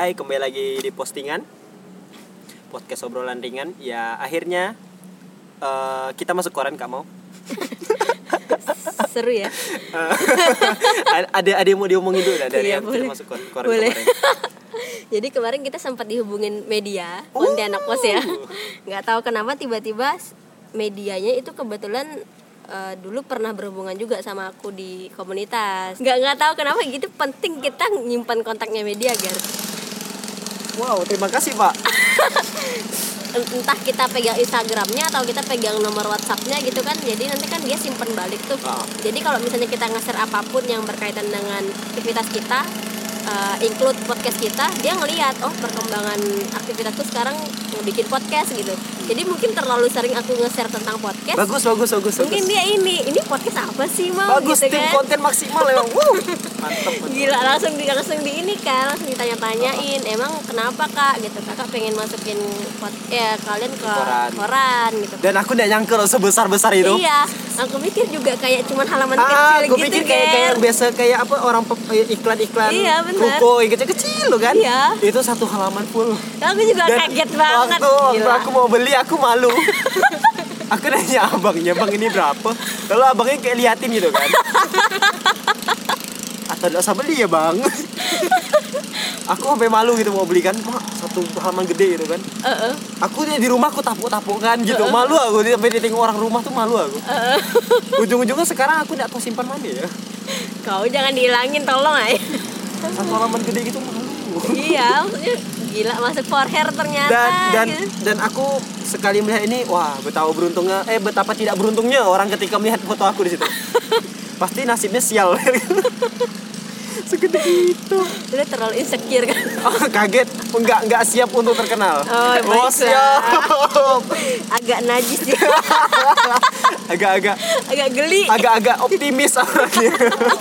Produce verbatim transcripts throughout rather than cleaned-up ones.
hai, kembali lagi di postingan podcast obrolan ringan. Ya akhirnya uh, kita masuk koran, Kak mau? Seru ya. ada ada yang mau diomongin dulu dah dari iya, yang boleh. kita masuk koran, koran boleh. kemarin. Jadi kemarin kita sempat dihubungin media Pontianak Pos ya. Nggak tahu kenapa tiba-tiba medianya itu kebetulan Uh, dulu pernah berhubungan juga sama aku di komunitas. Nggak nggak tahu kenapa gitu penting kita nyimpan kontaknya media, Gar. Wow, terima kasih Pak. Entah kita pegang Instagramnya atau kita pegang nomor WhatsAppnya gitu kan. Jadi nanti kan dia simpen balik tuh. Oh. Jadi kalau misalnya kita nge-share apapun yang berkaitan dengan aktivitas kita, uh, include podcast kita, dia ngelihat oh perkembangan aktivitasku sekarang bikin podcast gitu. Jadi mungkin terlalu sering aku nge-share tentang podcast. Bagus, bagus, bagus. Mungkin bagus. dia ini, ini podcast apa sih mau? Bagus, gitu tim kan? konten maksimal emang. Wow. Mantap, mantap. Gila, langsung di langsung di ini kan, langsung ditanya-tanyain, oh. Emang kenapa Kak? Gitu. Kakak pengen masukin pod, ya kalian ke koran, koran gitu. Dan aku enggak nyangka loh sebesar-besar itu. Iya. Aku mikir juga kayak cuman halaman ah, kecil aku gitu pikir kan. kayak kayak biasa kayak apa orang iklan-iklan iya, ruko kecil-kecil loh kan. Iya. Itu satu halaman full. Aku juga dan kaget banget. Waktu, waktu aku mau beli aku malu. Aku nanya abangnya, "Bang, ini berapa?" Lalu abangnya kayak liatin gitu kan. Atau enggak usah beli ya, Bang. Aku sampai malu gitu mau beli kan, Mak, satu halaman gede gitu kan. Uh-uh. Aku di rumah aku tapuk-tapuk kan gitu. Uh-uh. Malu aku sampai ditengok orang rumah tuh malu aku. Uh-uh. Ujung-ujungnya sekarang aku enggak tahu simpan mana ya. Kau jangan dihilangin tolong ay. Satu halaman gede gitu malu. Iya, maksudnya gila masuk for hair ternyata. Dan dan gitu. dan aku sekali melihat ini, wah, betapa beruntungnya eh betapa tidak beruntungnya orang ketika melihat foto aku di situ. Pasti nasibnya sial. Segede itu. Udah terlalu insecure kan? Oh, kaget, enggak enggak siap untuk terkenal. Oh, oh siap. Agak najis ya. Agak-agak agak geli. Agak-agak optimis orangnya.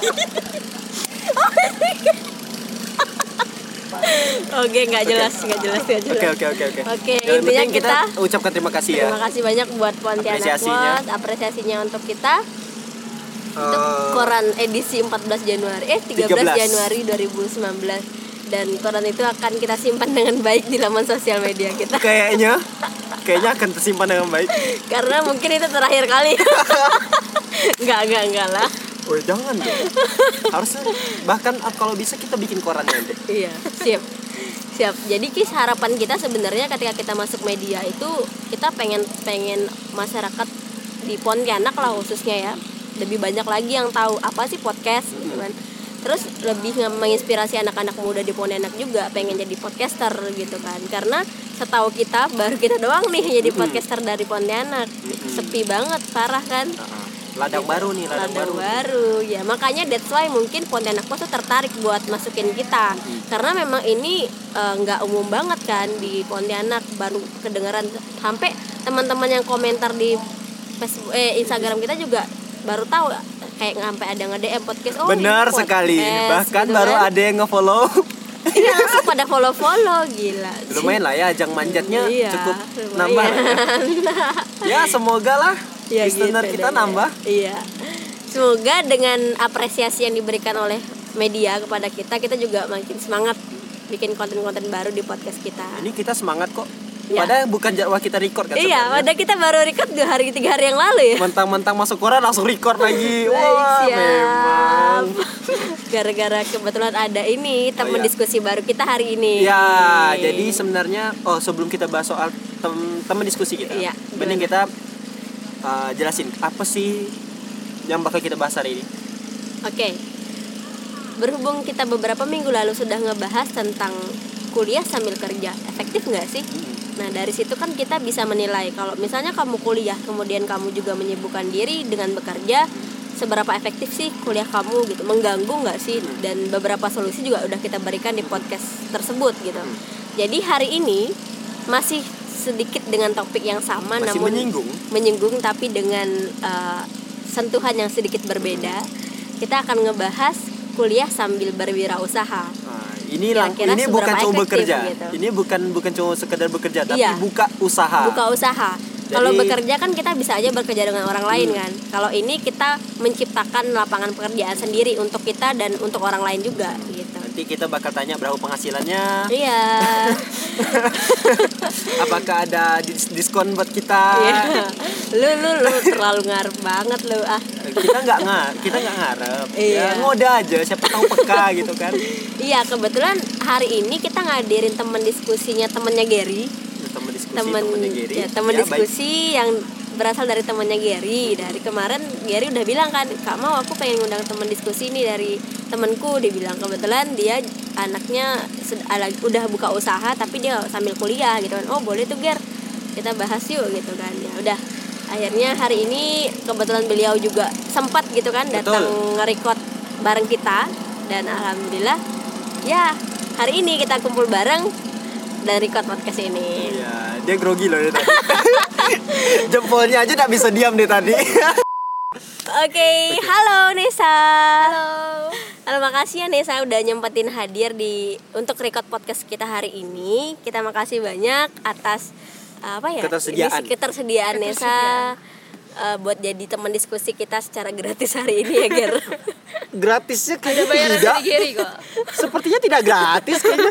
Oke, nggak jelas, nggak jelas, nggak jelas. Oke, oke, oke, oke. Oke, intinya kita, kita ucapkan terima kasih ya. Terima kasih banyak buat Pontianak apresiasinya. Pos, apresiasinya untuk kita. Uh, untuk koran edisi empat belas Januari, eh tiga belas Januari dua ribu sembilan belas. Dan koran itu akan kita simpan dengan baik di laman sosial media kita. Kayaknya, kayaknya akan tersimpan dengan baik. Karena mungkin itu terakhir kali. Enggak, enggak, enggak lah. Oh jangan dong. Harusnya bahkan kalau bisa kita bikin korannya nanti. Iya, siap. Siap. Jadi Kis, harapan kita sebenarnya ketika kita masuk media itu kita pengen pengen masyarakat di Pontianak lah khususnya ya, lebih banyak lagi yang tahu apa sih podcast gitu kan. Terus lebih menginspirasi anak-anak muda di Pontianak juga pengen jadi podcaster gitu kan. Karena setahu kita baru kita doang nih jadi podcaster dari Pontianak. Sepi banget, parah kan? Ladang gitu. baru nih, ladang, ladang baru. baru. Ya, makanya that's why mungkin Pontianak Pos tuh tertarik buat masukin kita. Hmm. Karena memang ini enggak uh, umum banget kan di Pontianak, baru kedengeran sampai teman-teman yang komentar di Facebook eh Instagram kita juga baru tahu kayak sampai ada nge-D M podcast. Oh, benar podcast, sekali. Bahkan gitu baru kan? ada yang nge-follow. Iya, langsung pada follow-follow, gila. Lumayan lah ya, ajang manjatnya iya, cukup lumayan. nambah. Ya, semoga lah. Ya, listener gitu kita deh. nambah. Iya. Semoga dengan apresiasi yang diberikan oleh media kepada kita, kita juga makin semangat bikin konten-konten baru di podcast kita. Ini kita semangat kok. Ya. Padahal bukan jadwal kita record kan. Iya, padahal kita baru record dua hari tiga hari yang lalu ya. Mentang-mentang masuk koran langsung record lagi. Baik, wah, siap. memang. Gara-gara kebetulan ada ini teman oh, iya. diskusi baru kita hari ini. Ya, jadi sebenarnya oh sebelum kita bahas soal teman diskusi kita, iya, mending kita Uh, jelasin apa sih yang bakal kita bahas hari ini. Oke, okay. Berhubung kita beberapa minggu lalu sudah ngebahas tentang kuliah sambil kerja, efektif nggak sih? Hmm. Nah dari situ kan kita bisa menilai kalau misalnya kamu kuliah kemudian kamu juga menyibukkan diri dengan bekerja, seberapa efektif sih kuliah kamu gitu, mengganggu nggak sih? Hmm. Dan beberapa solusi juga udah kita berikan di podcast tersebut gitu. Hmm. Jadi hari ini masih sedikit dengan topik yang sama, masih namun menyinggung menyinggung tapi dengan uh, sentuhan yang sedikit berbeda. Kita akan ngebahas kuliah sambil berwirausaha. Nah, ini lang- ini bukan cuma bekerja. Gitu. Ini bukan bukan cuma sekedar bekerja, tapi iya. buka usaha. Buka usaha. Jadi, kalau bekerja kan kita bisa aja bekerja dengan orang lain hmm. kan. Kalau ini kita menciptakan lapangan pekerjaan sendiri untuk kita dan untuk orang lain juga gitu. nanti kita bakal tanya berapa penghasilannya. Iya. Apakah ada dis- diskon buat kita? Iya. Lu lu lu terlalu ngarep banget lu ah. Kita nggak ngar, kita nggak ngarep. Iya. Ya, ngode aja, siapa tahu peka gitu kan. Iya, kebetulan hari ini kita ngadirin teman diskusinya temennya Gary. Teman diskusi Temen, temennya Gary. ya, temen Ya, diskusi yang berasal dari temannya Gary. Dari kemarin Gary udah bilang kan, Kak mau aku pengen ngundang teman diskusi nih dari temenku. Dia bilang kebetulan dia anaknya sed- ala- udah buka usaha tapi dia sambil kuliah gitu kan. Oh boleh tuh Ger, kita bahas yuk gitu kan. Ya udah, akhirnya hari ini kebetulan beliau juga sempat gitu kan datang nge-record bareng kita. Dan alhamdulillah ya hari ini kita kumpul bareng dan record podcast ini. Iya, dia grogi loh dia tadi. Jempolnya aja gak bisa diam deh tadi. Oke, okay, halo Nesa. Halo. Halo, makasih ya Nesa udah nyempetin hadir di untuk record podcast kita hari ini. Kita makasih banyak atas apa ya? Ketersediaan. Ini, ketersediaan Nesa uh, buat jadi teman diskusi kita secara gratis hari ini ya, Ger. Gratisnya kayaknya Ada bayaran tidak. dari Gary kok. Sepertinya tidak gratis kayaknya.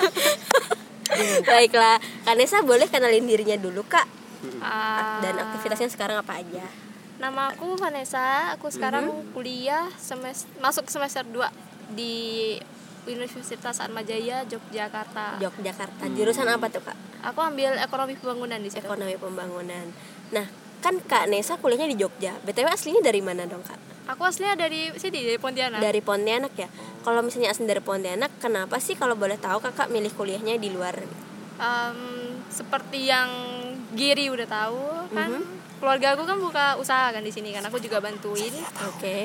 Baiklah, Kak Nesa boleh kenalin dirinya dulu, Kak. Ah, Dan aktivitasnya sekarang apa aja? Nama aku Vanessa. Aku sekarang kuliah semester, masuk semester dua di Universitas Atmajaya Yogyakarta. Yogyakarta. Jurusan apa tuh, Kak? Aku ambil ekonomi pembangunan di situ. Ekonomi pembangunan. Nah, kan Kak Nesa kuliahnya di Jogja. B T W aslinya dari mana dong, Kak? Aku aslinya dari sini, dari Pontianak. Dari Pontianak ya. Kalau misalnya asli dari Pontianak, kenapa sih kalau boleh tahu Kakak milih kuliahnya di luar? Um, seperti yang Giri udah tahu kan, mm-hmm. keluarga aku kan buka usaha kan di sini kan. Aku juga bantuin. Oke.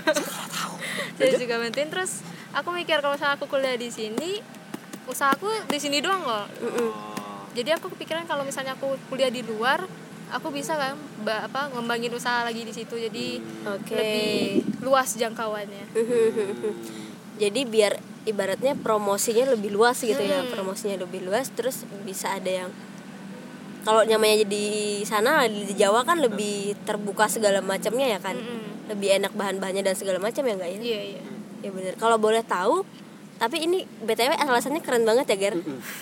Saya juga bantuin. Terus aku mikir kalau misalnya aku kuliah di sini, usahaku di sini doang kok. Mm-mm. Jadi aku kepikiran kalau misalnya aku kuliah di luar, aku bisa kan ba- apa ngembangin usaha lagi di situ. Jadi Oke. lebih luas jangkauannya. Jadi biar ibaratnya promosinya lebih luas gitu ya. Hmm. Promosinya lebih luas, terus bisa ada yang kalau namanya di sana di Jawa kan lebih terbuka segala macamnya ya kan. Mm-mm. Lebih enak bahan-bahannya dan segala macam ya enggak ya? Iya iya. Ya benar. Kalau boleh tahu, tapi ini B T W alasannya keren banget ya, Ger.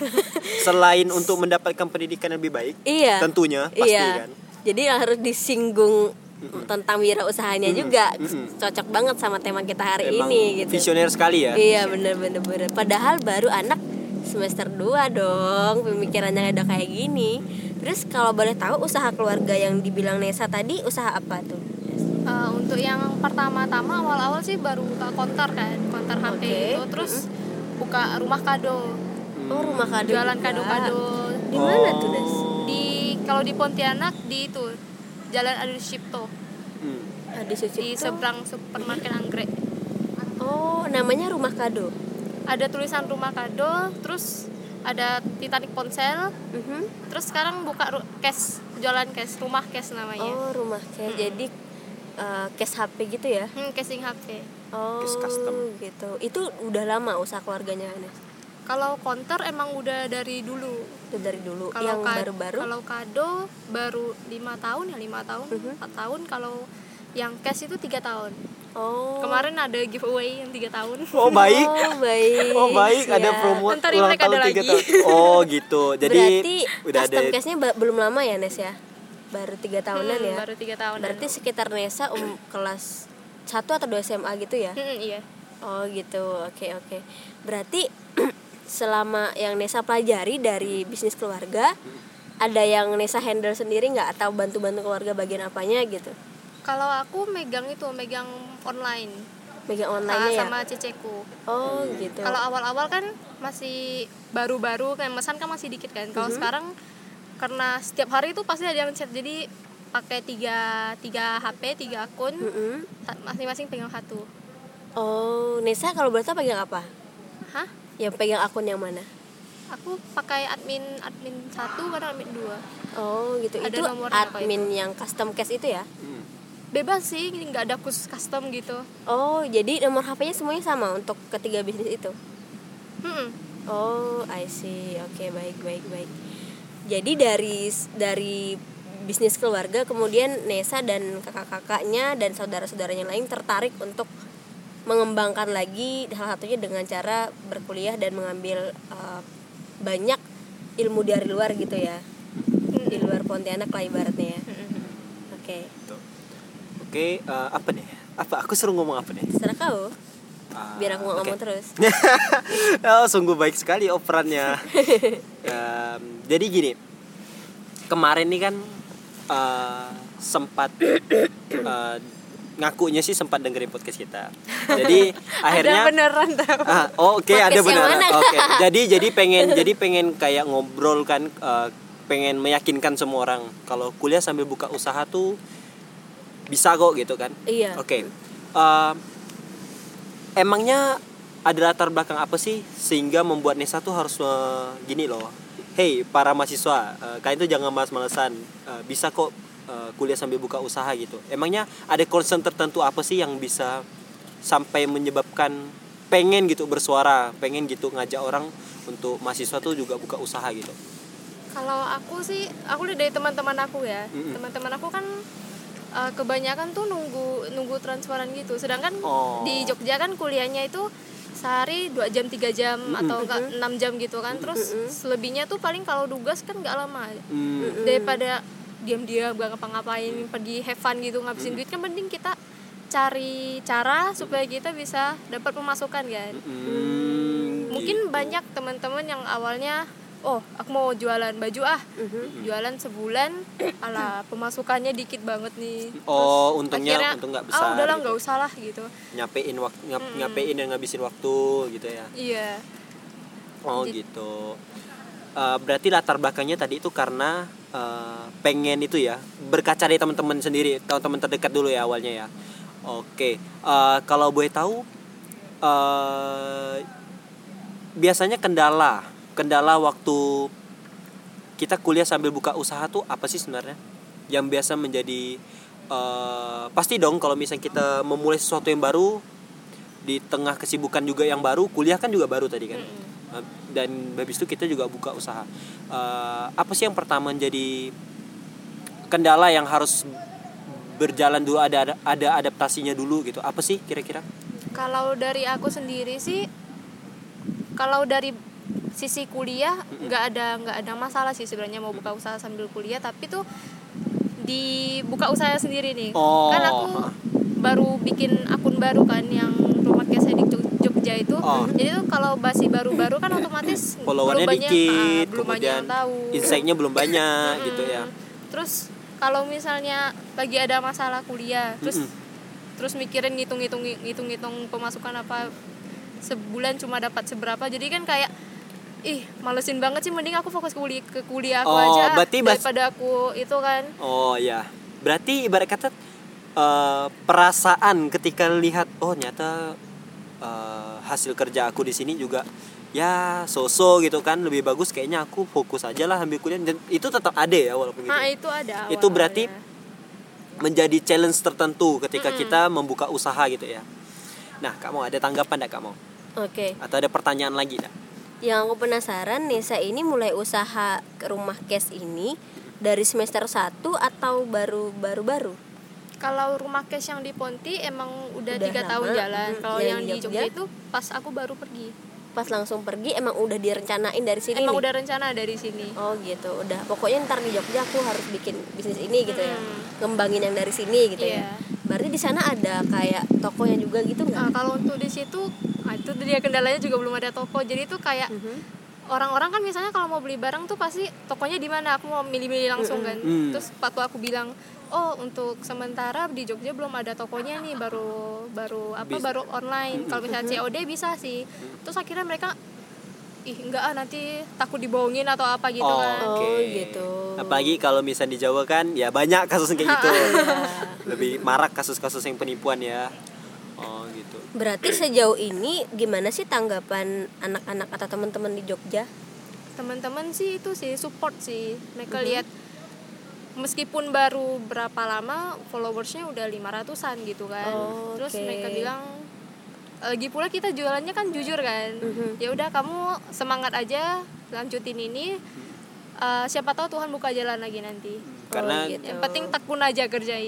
Selain untuk mendapatkan pendidikan yang lebih baik, Iya. tentunya pasti Iya. kan. Jadi harus disinggung tentang wirausahanya juga. Mm-mm. Cocok banget sama tema kita hari Emang ini gitu. visioner sekali ya. Iya, bener-bener bener. Padahal baru anak semester dua dong, pemikirannya udah kayak gini. Terus kalau boleh tahu usaha keluarga yang dibilang Nesa tadi usaha apa tuh? Uh, untuk yang pertama-tama awal-awal sih baru buka konter kan, konter H P Oke. itu, terus buka rumah kado, Oh, rumah kado. jualan juga. kado-kado. Di mana tuh, Des? Di kalau di Pontianak di itu Jalan Adi Sucipto, Hmm. Ah, di Sucipto. di seberang supermarket Anggrek. Oh, namanya rumah kado. Ada tulisan rumah kado, terus ada Titanic ponsel, Mhm. terus sekarang buka ru- cash, jualan cash, rumah cash namanya. Oh, rumah kayak jadi uh, case H P gitu ya. Hmm, casing H P. Oh, Case custom. gitu. Itu udah lama usaha keluarganya, Nes? Kalau konter emang udah dari dulu. Itu dari dulu. Kalau Yang ka- baru-baru? Kalau kado baru lima tahun ya lima tahun, Mhm. empat tahun. Kalau yang cash itu tiga tahun. Oh. Kemarin ada giveaway yang tiga tahun. Oh baik. Oh, baik. Oh baik, ada Siap. promo Ntar ulang Imlek tahun ada tiga lagi. tahun. Oh gitu. Jadi berarti udah ada. custom case-nya ba- belum lama ya, Nes ya? Baru tiga tahunan Hmm, ya? Baru tiga tahun. Berarti sekitar Nesa um, kelas satu atau dua S M A gitu ya? Hmm, iya. Oh gitu, oke oke. Berarti selama yang Nesa pelajari dari bisnis keluarga, ada yang Nesa handle sendiri nggak atau bantu-bantu keluarga bagian apanya gitu? Kalau aku megang itu, megang online. Megang Ah, online ya? sama ceceku. Oh gitu. Kalau awal-awal kan masih baru-baru, kan mesan kan masih dikit kan. Kalau sekarang karena setiap hari itu pasti ada yang chat, jadi pakai tiga tiga H P, tiga akun, Mm-mm. sa- masing-masing pegang satu. Oh, Nesa kalau boleh tahu pegang apa? Hah? Yang pegang akun yang mana? Aku pakai admin admin satu, kadang admin dua. Oh gitu. Ada Itu nomornya apa admin yang custom case itu ya? Hmm. Bebas sih, nggak ada khusus custom gitu. Oh, jadi nomor H P-nya semuanya sama untuk ketiga bisnis itu? Hmm. Oh, I see. Oke, baik, baik, baik. Jadi dari dari bisnis keluarga kemudian Nesa dan kakak-kakaknya dan saudara-saudaranya lain tertarik untuk mengembangkan lagi, salah satunya dengan cara berkuliah dan mengambil uh, banyak ilmu dari luar gitu ya, mm-hmm. di luar Pontianak lah ibaratnya ya. Mm-hmm. Oke. Okay. Oke, okay, uh, apa nih? Apa? Aku suruh ngomong apa nih? Terserah kau. Biar aku Uh, ngomong okay. terus. Oh, sungguh baik sekali operannya. um, jadi gini, kemarin nih kan uh, sempat uh, ngakunya sih sempat dengerin podcast kita. Jadi akhirnya ada beneran tahu. Ah, oh, oke okay, ada beneran. Oke. Okay. Jadi jadi pengen jadi pengen kayak ngobrol kan, uh, pengen meyakinkan semua orang kalau kuliah sambil buka usaha tuh bisa kok gitu kan. Iya. Oke. Okay. Uh, emangnya ada latar belakang apa sih sehingga membuat Nesa tuh harus uh, gini loh. Hey para mahasiswa, uh, kalian tuh jangan malas-malesan. Uh, bisa kok Uh, kuliah sambil buka usaha gitu. Emangnya ada concern tertentu apa sih yang bisa sampai menyebabkan pengen gitu bersuara, pengen gitu ngajak orang untuk mahasiswa tuh juga buka usaha gitu? Kalau aku sih, aku lihat dari teman-teman aku ya. Mm-hmm. Teman-teman aku kan uh, kebanyakan tuh nunggu nunggu transferan gitu. Sedangkan oh. di Jogja kan kuliahnya itu sehari dua jam tiga jam mm-hmm. atau enggak enam jam gitu kan. Terus mm-hmm. selebihnya tuh paling kalau tugas kan enggak lama. Mm-hmm. Daripada diam-diam gak ngapa-ngapain, hmm. pergi have fun gitu ngabisin hmm. duit, kan mending kita cari cara supaya kita bisa dapat pemasukan kan. Hmm. Mungkin gitu. Banyak teman-teman yang awalnya oh aku mau jualan baju ah, hmm. jualan sebulan, ala pemasukannya dikit banget nih. Oh terus untungnya akhirnya, untung nggak besar. Ah udahlah gitu. Nggak usah lah gitu. Nyapein waktu, nyap, hmm. nyapein dan ngabisin waktu gitu ya. Iya. Oh Jadi, gitu. Uh, berarti latar belakangnya tadi itu karena uh, pengen itu ya, berkaca dari teman-teman sendiri, teman-teman terdekat dulu ya awalnya ya. Oke, uh, kalau boleh tahu uh, biasanya kendala kendala waktu kita kuliah sambil buka usaha tuh apa sih sebenarnya yang biasa menjadi uh, pasti dong kalau misalnya kita memulai sesuatu yang baru di tengah kesibukan juga yang baru, kuliah kan juga baru tadi kan. Mm-hmm. Dan habis itu kita juga buka usaha. Uh, apa sih yang pertama jadi kendala yang harus berjalan dulu, ada ada adaptasinya dulu gitu? Apa sih kira-kira? Kalau dari aku sendiri sih, kalau dari sisi kuliah nggak mm-hmm. ada nggak ada masalah sih sebenarnya mau buka usaha sambil kuliah, tapi tuh di buka usaha sendiri nih. Oh. Kan aku baru bikin akun baru kan yang rumah Kes di Jogja itu. Oh. Jadi tuh kalau masih baru-baru kan otomatis followernya belum banyak, dikit, ah, belum banyak yang tahu. Insight-nya belum banyak gitu ya. Terus kalau misalnya lagi ada masalah kuliah, terus mm-hmm. terus mikirin ngitung-ngitung ngitung-ngitung pemasukan apa sebulan cuma dapat seberapa. Jadi kan kayak ih, malesin banget sih, mending aku fokus ke kuliah, ke kuliah aku oh, aja berarti daripada aku itu kan. Oh ya. Berarti ibarat kata uh, perasaan ketika lihat oh nyata uh, hasil kerja aku di sini juga ya so-so gitu kan, lebih bagus kayaknya aku fokus aja lah ambil kuliah, dan itu tetap ada ya walaupun gitu. Nah, itu ada. Awal-awalnya. Itu berarti menjadi challenge tertentu ketika mm-hmm. kita membuka usaha gitu ya. Nah, kamu ada tanggapan enggak kamu? Oke. Okay. Atau ada pertanyaan lagi enggak? Yang aku penasaran, Nesa ini mulai usaha ke rumah Kes ini dari semester satu atau baru baru-baru? Kalau rumah Kes yang di Ponti emang udah tiga tahun jalan. Hmm. Kalau yang, yang di Jogja itu pas aku baru pergi. Pas langsung pergi emang udah direncanain dari sini? Emang nih? udah rencana dari sini. Oh gitu, udah. Pokoknya ntar di Jogja aku harus bikin bisnis ini gitu hmm. ya, ngembangin yang dari sini gitu yeah. ya. Berarti di sana ada kayak tokonya juga gitu nggak? Nah, kalau untuk di situ, nah itu dia kendalanya juga belum ada toko. Jadi itu kayak mm-hmm. orang-orang kan misalnya kalau mau beli barang tuh pasti tokonya di mana? Aku mau milih-milih langsung mm-hmm. kan. Mm. Terus waktu aku bilang, oh untuk sementara di Jogja belum ada tokonya nih, baru baru apa bisa. baru online. Mm-hmm. Kalau misalnya C O D bisa sih. Terus akhirnya mereka ih enggak ah nanti takut dibohongin atau apa gitu oh, kan. Okay. Oh gitu. Apalagi kalau misalnya di Jawa kan ya banyak kasus kayak gitu. Lebih marak kasus-kasus yang penipuan ya. Oh gitu. Berarti sejauh ini gimana sih tanggapan anak-anak atau teman-teman di Jogja? Teman-teman sih itu sih support sih. Mereka mm-hmm. lihat meskipun baru berapa lama followersnya udah lima ratusan gitu kan. Oh, terus okay. mereka bilang lagi pula kita jualannya kan jujur kan. Mm-hmm. Ya udah kamu semangat aja lanjutin ini. Uh, siapa tahu Tuhan buka jalan lagi nanti. Karena oh, gitu. Yang penting tekun aja kerja ini.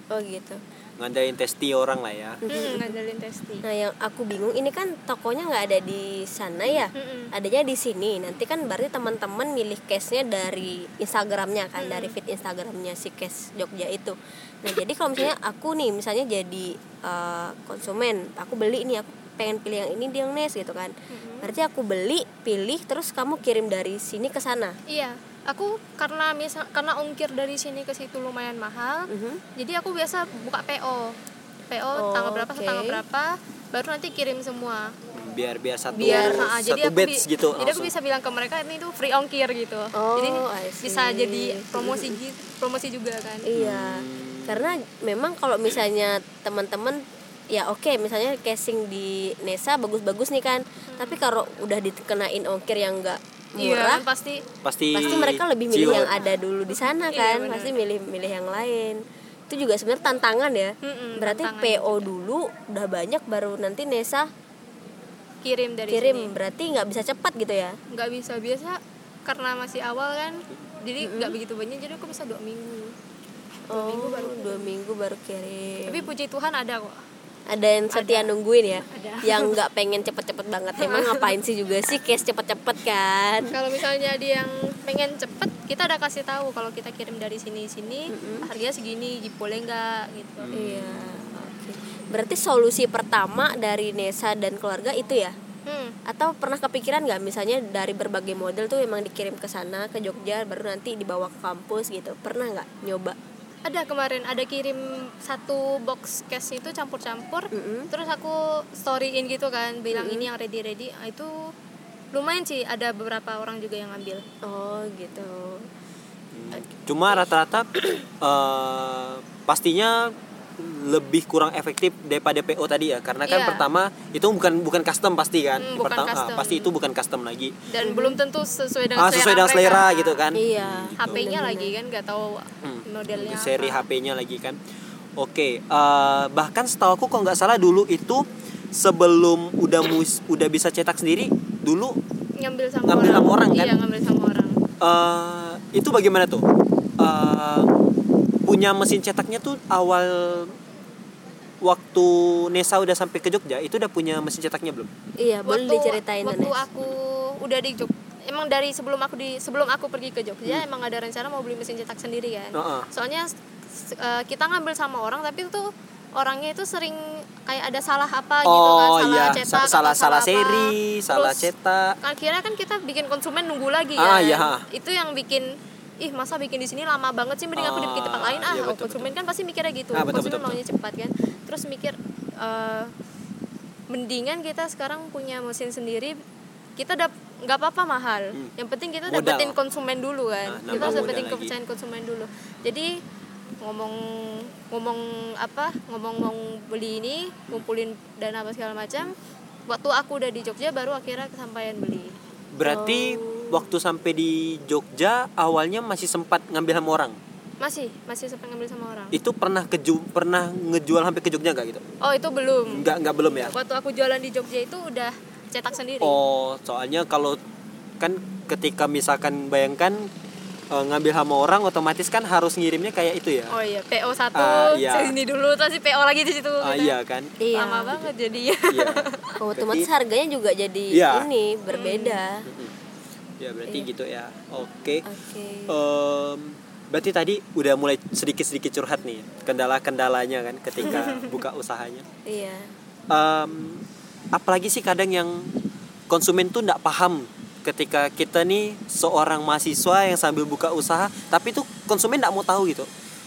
Oh gitu. Ngandalin testi orang lah ya. Hmm, ngandalin testi. Nah yang aku bingung ini kan tokonya nggak ada di sana ya, Mm-mm. adanya di sini. Nanti kan berarti teman-teman milih case-nya dari Instagramnya kan, Mm. dari feed Instagramnya si case Jogja itu. Nah jadi kalau misalnya aku nih misalnya jadi uh, konsumen, aku beli nih, aku pengen pilih yang ini di yang Nes gitu kan. Mm-mm. Berarti aku beli, pilih, terus kamu kirim dari sini ke sana. Iya, aku karena misal karena ongkir dari sini ke situ lumayan mahal, Mhm. jadi aku biasa buka P O, P O Oh, tanggal berapa, oke. tanggal berapa, baru nanti kirim semua. Biar biar satu Biar satu ha, jadi aku batch bi- gitu. jadi aku langsung. bisa bilang ke mereka ini tuh free ongkir gitu. Oh, Jadi I see. bisa jadi promosi gi- promosi juga kan. Iya, karena memang kalau misalnya teman-teman ya oke, misalnya casing di Nesa bagus-bagus nih kan, tapi kalau udah dikenain ongkir yang enggak Iya, murah, kan pasti pasti pasti mereka lebih milih ciut. yang ada dulu di sana Iya, kan, benar. pasti milih-milih yang lain. Itu juga sebenarnya tantangan ya. Mm-mm, Berarti tantangan P O dulu udah banyak, baru nanti Nesa kirim dari kirim. sini. Berarti nggak bisa cepat gitu ya. Nggak bisa biasa karena masih awal kan, jadi nggak begitu banyak, jadi aku bisa dua minggu. Oh, minggu baru dua minggu baru kirim. Tapi puji Tuhan ada kok. Ada yang setia nungguin ya, Ada. yang nggak pengen cepet-cepet banget. Emang ngapain sih juga sih case cepet-cepet kan? Kalau misalnya dia yang pengen cepet, kita udah kasih tahu kalau kita kirim dari sini sini harganya segini, boleh nggak gitu. Iya, oke. Berarti solusi pertama dari Nesa dan keluarga itu ya? Hmm. Atau pernah kepikiran nggak misalnya dari berbagai model tuh emang dikirim ke sana, ke Jogja, baru nanti dibawa ke kampus gitu? Pernah nggak nyoba? Ada kemarin ada kirim satu box case itu campur-campur, Mm-mm. terus aku storyin gitu kan, bilang ini yang ready ready. Itu lumayan sih, ada beberapa orang juga yang ngambil. Oh gitu. Cuma rata-rata eh, pastinya lebih kurang efektif daripada P O tadi ya, karena kan Iya. pertama itu bukan bukan custom pasti kan. Hmm, bukan Pertama custom. pasti itu bukan custom lagi. Dan belum tentu sesuai dengan Ah, sesuai dengan selera gitu kan. Iya. H P-nya Bener-bener. lagi kan nggak tahu Hmm, modelnya seri apa. H P-nya lagi kan. Oke, eh, bahkan setahu aku kalau nggak salah dulu itu sebelum udah mus, udah bisa cetak sendiri, dulu Ngambil sama Ngambil orang. sama orang, kan? Iya, ngambil sama orang. eh, itu bagaimana tuh? Eh, punya mesin cetaknya tuh awal waktu Nesa udah sampai ke Jogja itu udah punya mesin cetaknya belum? Iya, boleh Waktu, diceritain waktu Nes. aku udah di Jogja, emang dari sebelum aku di sebelum aku pergi ke Jogja emang ada rencana mau beli mesin cetak sendiri kan. Heeh. Soalnya s- eh, kita ngambil sama orang tapi itu orangnya itu sering kayak ada salah apa gitu kan, Oh salah iya, cetak, Sa- salah atau salah apa. seri, salah Terus, cetak. akhirnya kan kita bikin konsumen nunggu lagi Ah, kan. iya. Itu yang bikin ih masa bikin di sini lama banget sih, mending aku dibikin tempat lain ah. Iya, Oh, betul, konsumen kan pasti mikirnya gitu. Ah, betul, konsumen betul, maunya cepat kan. Terus mikir eh, mendingan kita sekarang punya mesin sendiri, kita udah nggak apa-apa mahal. Hmm. Yang penting kita Modal. dapetin konsumen dulu kan. Nah, kita nambah harus dapetin modal lagi. kepercayaan konsumen dulu. Jadi ngomong ngomong apa ngomong-ngomong beli ini, ngumpulin dana apa segala macam. Waktu aku udah di Jogja baru akhirnya kesampaian beli. Berarti waktu sampai di Jogja awalnya masih sempat ngambil sama orang. Masih, masih sempat ngambil sama orang. Itu pernah keju pernah ngejual sampai ke Jogja nggak gitu? Oh, itu belum. Nggak nggak belum ya? Waktu aku jualan di Jogja itu udah cetak sendiri. Oh, soalnya kalau kan ketika misalkan bayangkan eh, ngambil sama orang otomatis kan harus ngirimnya kayak itu ya. Oh iya, P O satu Ah, iya. sini dulu, terus P O lagi di situ. Ah, gitu. iya kan? Iya. Lama banget jadi. Iya. Oh, otomatis harganya juga jadi Iya. ini berbeda. Ya berarti Iya. gitu ya. Oke. Oke. Em, berarti tadi udah mulai sedikit-sedikit curhat nih kendala-kendalanya kan ketika buka usahanya. Iya. Em, apalagi sih kadang yang konsumen tuh nggak paham ketika kita nih seorang mahasiswa yang sambil buka usaha, tapi tuh konsumen nggak mau tahu gitu.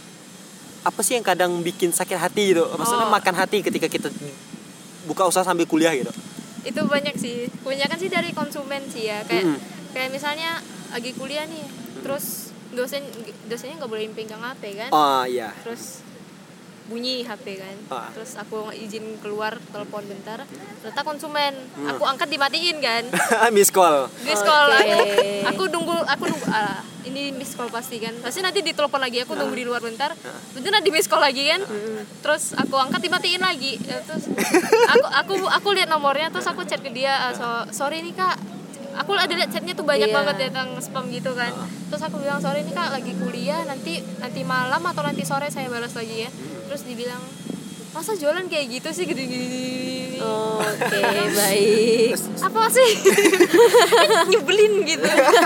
Apa sih yang kadang bikin sakit hati gitu? Maksudnya Oh. makan hati ketika kita buka usaha sambil kuliah gitu. Itu banyak sih. Kebanyakan sih dari konsumen sih ya. Kayak Mm-mm. kayak misalnya lagi kuliah nih, terus dosen dosennya nggak bolehin pegang H P kan. Oh iya. Terus bunyi H P kan. Ah. Terus aku nggak izin keluar telepon bentar. Ternyata konsumen. Hmm. Aku angkat dimatiin kan. Miss call. Miss call. Oke. Aku, aku nunggu aku nunggu ah, ini miss call pasti kan. Pasti nanti ditelepon lagi, aku nunggu di luar bentar. Bentar nanti miss call lagi kan. Terus aku angkat dimatiin lagi. Ya, terus aku aku aku lihat nomornya, terus aku chat ke dia, ah, so, sorry nih Kak. Aku ada lihat chatnya tuh banyak Iya. banget ya tentang spam gitu kan. Terus aku bilang sorry nih Kak, lagi kuliah, nanti nanti malam atau nanti sore saya balas lagi ya. terus dibilang masa jualan kayak gitu sih gini-gini. Oh, oke okay, baik. Apa sih? Nyebelin gitu.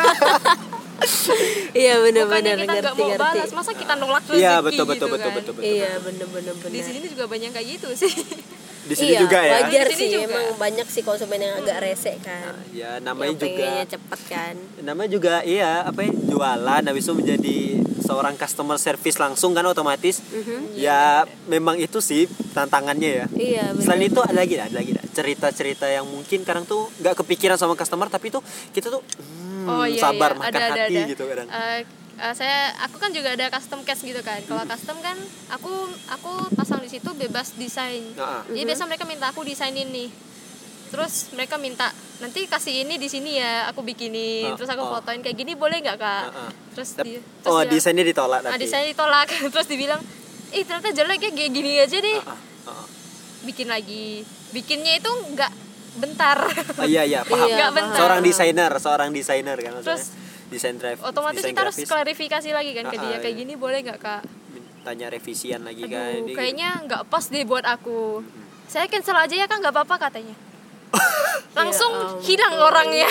Iya benar-benar kita nggak mau ngerti. balas, masa kita nolak rezeki iya, betul, betul, gitu betul, kan. betul, betul, Iya betul. benar-benar benar. Di sini juga banyak kayak gitu sih. Di sini iya, juga ya. Wajar Di sini sih, juga. emang banyak sih konsumen yang agak rese kan. Nah, ya namanya yang juga pengennya cepet kan. namanya juga iya apa ya, jualan habis itu menjadi seorang customer service langsung kan otomatis. Mm-hmm. Ya memang itu sih tantangannya ya. Iya benar. Selain itu ada lagi ada lagi cerita-cerita yang mungkin kadang tuh nggak kepikiran sama customer tapi tuh kita tuh hmm, Oh iya, sabar iya. makan ada, ada, hati ada. gitu kadang. Uh, uh, saya aku kan juga ada custom case gitu kan. Kalau custom kan aku aku pasang di situ bebas desain. Nah, Jadi biasa mereka minta aku desainin nih. Terus mereka minta nanti kasih ini di sini ya, aku bikinin. Uh, terus aku uh. fotoin kayak gini boleh nggak kak? Uh, uh. Terus, Tep- di, terus oh dia, desainnya ditolak nah, tapi. desainnya ditolak. Terus dibilang, ih ternyata jelek ya kayak gini aja deh. Uh, uh, uh. Bikin lagi. Bikinnya itu nggak bentar. Oh, iya iya paham. Iya, Nggak bentar. Seorang desainer, seorang desainer kan maksudnya. Terus desain drive. Otomatis desain kita harus grafis. klarifikasi lagi kan ke Uh, dia uh, kayak iya. gini boleh nggak kak? Tanya revisian lagi Aduh, kan. Dia gitu. kayaknya nggak pas deh buat aku. Saya cancel aja ya kan nggak apa-apa katanya. Langsung Ya ampun. hilang orangnya.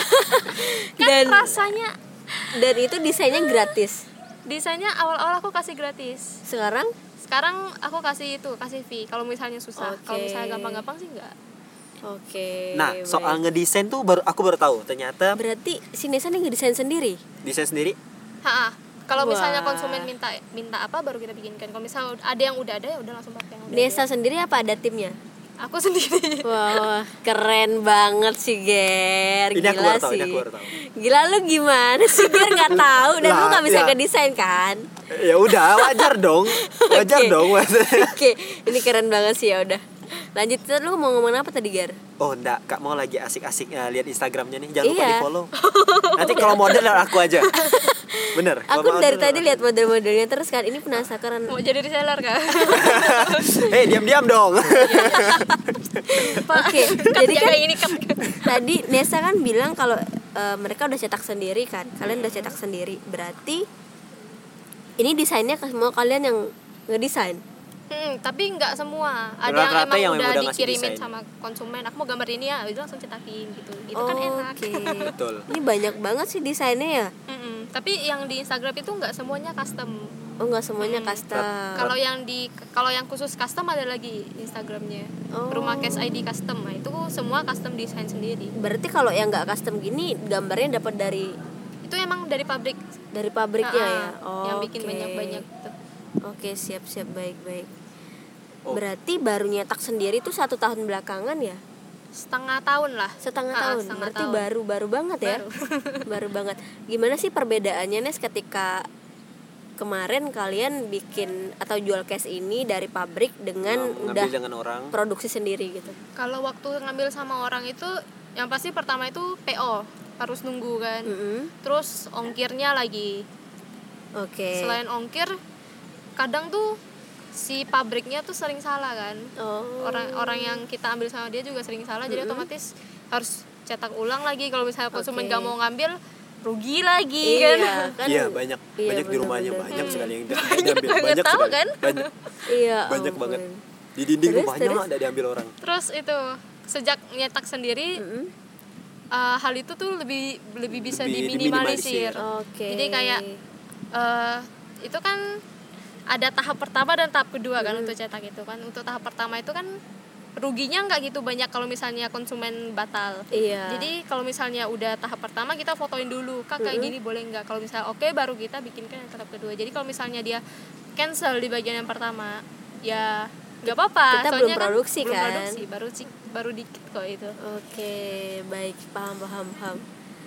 Kan Dan- rasanya Dan itu desainnya gratis. desainnya awal-awal aku kasih gratis. Sekarang Sekarang aku kasih itu, kasih fee kalau misalnya susah. Oke. Kalau misalnya gampang-gampang sih enggak. oke. Nah, baik. soal ngedesain tuh baru aku baru tahu ternyata berarti si Nesa nih ngedesain sendiri. desain sendiri. Ha. Kalau Wah. misalnya konsumen minta minta apa baru kita bikinkan. Kalau misalnya ada yang udah ada ya udah langsung pakai yang udah Nesa ada. sendiri apa ada timnya? Aku sendiri. Wah, keren banget sih Ger. Ini Gila aku baru tahu, sih. ini aku baru tahu. Gila lu gimana sih Ger nggak tahu dan lu Lah, nggak bisa ya. ngedesain kan? Ya udah, wajar dong. Wajar Oke. dong. Oke, ini keren banget sih ya udah. Lanjut terus lu mau ngomong apa tadi Gar? Oh enggak, Kak mau lagi asik-asik uh, lihat Instagramnya nih. Jangan lupa Iya. di follow. Nanti kalau model aku aja. Bener. kalau Aku model dari tadi aku. lihat model-modelnya terus kan ini penasaran. Mau jadi reseller kak? Hei, diam-diam dong. Oke, Jadi jadi kan kayak ini kan. tadi Nesa kan bilang kalau eh, mereka udah cetak sendiri kan. Kalian udah cetak sendiri. Berarti ini desainnya ke semua kalian yang ngedesain. Hmm, tapi nggak semua. Ada Rata-rata yang yang emang udah, udah ngasih dikirimin desain. sama konsumen. Aku mau gambar ini ya, itu langsung cetakin gitu. Itu kan enak. Oke. Betul. Ini banyak banget sih desainnya ya. Mm-mm. Tapi yang di Instagram itu nggak semuanya custom. Oh nggak semuanya Hmm. custom. Kalau yang di kalau yang khusus custom ada lagi Instagramnya. Oh. Rumah Cash I D custom. Nah, itu semua custom desain sendiri. Berarti kalau yang nggak custom gini gambarnya dapat dari Itu emang dari pabrik. dari pabriknya Ah, ya. Oh, yang bikin oke. banyak-banyak tuh. Oke siap siap baik baik. Oh. Berarti baru nyetak sendiri tuh satu tahun belakangan ya? Setengah tahun lah. Setengah Ah, tahun. setengah Berarti tahun. baru baru banget ya? Baru. Baru banget. Gimana sih perbedaannya Nes ketika kemarin kalian bikin atau jual cash ini dari pabrik dengan Ngambil udah dengan orang. produksi sendiri gitu? Kalau waktu ngambil sama orang itu yang pasti pertama itu P O harus nunggu kan. Mm-mm. Terus ongkirnya lagi. Oke. Selain ongkir, kadang tuh si pabriknya tuh sering salah kan. Oh. Orang-orang yang kita ambil sama dia juga sering salah, jadi otomatis harus cetak ulang lagi. Kalau misalnya konsumen Oke. gak mau ngambil, rugi lagi Iya, kan. kan? Iya, banyak Iya, banyak di rumahnya bener-bener. banyak sekali yang di- Banyak diambil. banget, Banyak tahu sekali. kan? Banyak, Iya. banyak ampun. banget. Di dinding Terus, rumahnya terus? mah ada diambil orang. Terus itu sejak nyetak sendiri, Mm-mm. uh, hal itu tuh lebih lebih bisa Lebih diminimalisir. diminimalisir. Oke. Jadi kayak uh, itu kan ada tahap pertama dan tahap kedua kan untuk cetak itu kan. Untuk tahap pertama itu kan ruginya nggak gitu banyak kalau misalnya konsumen batal. Iya. Jadi kalau misalnya udah tahap pertama kita fotoin dulu, kak kayak gini boleh nggak? Kalau misalnya oke baru kita bikinkan yang tahap kedua. Jadi kalau misalnya dia cancel di bagian yang pertama, ya nggak apa-apa. Kita Soalnya belum produksi belum kan? produksi, baru cik- baru dikit kok itu. Oke, baik, paham paham paham.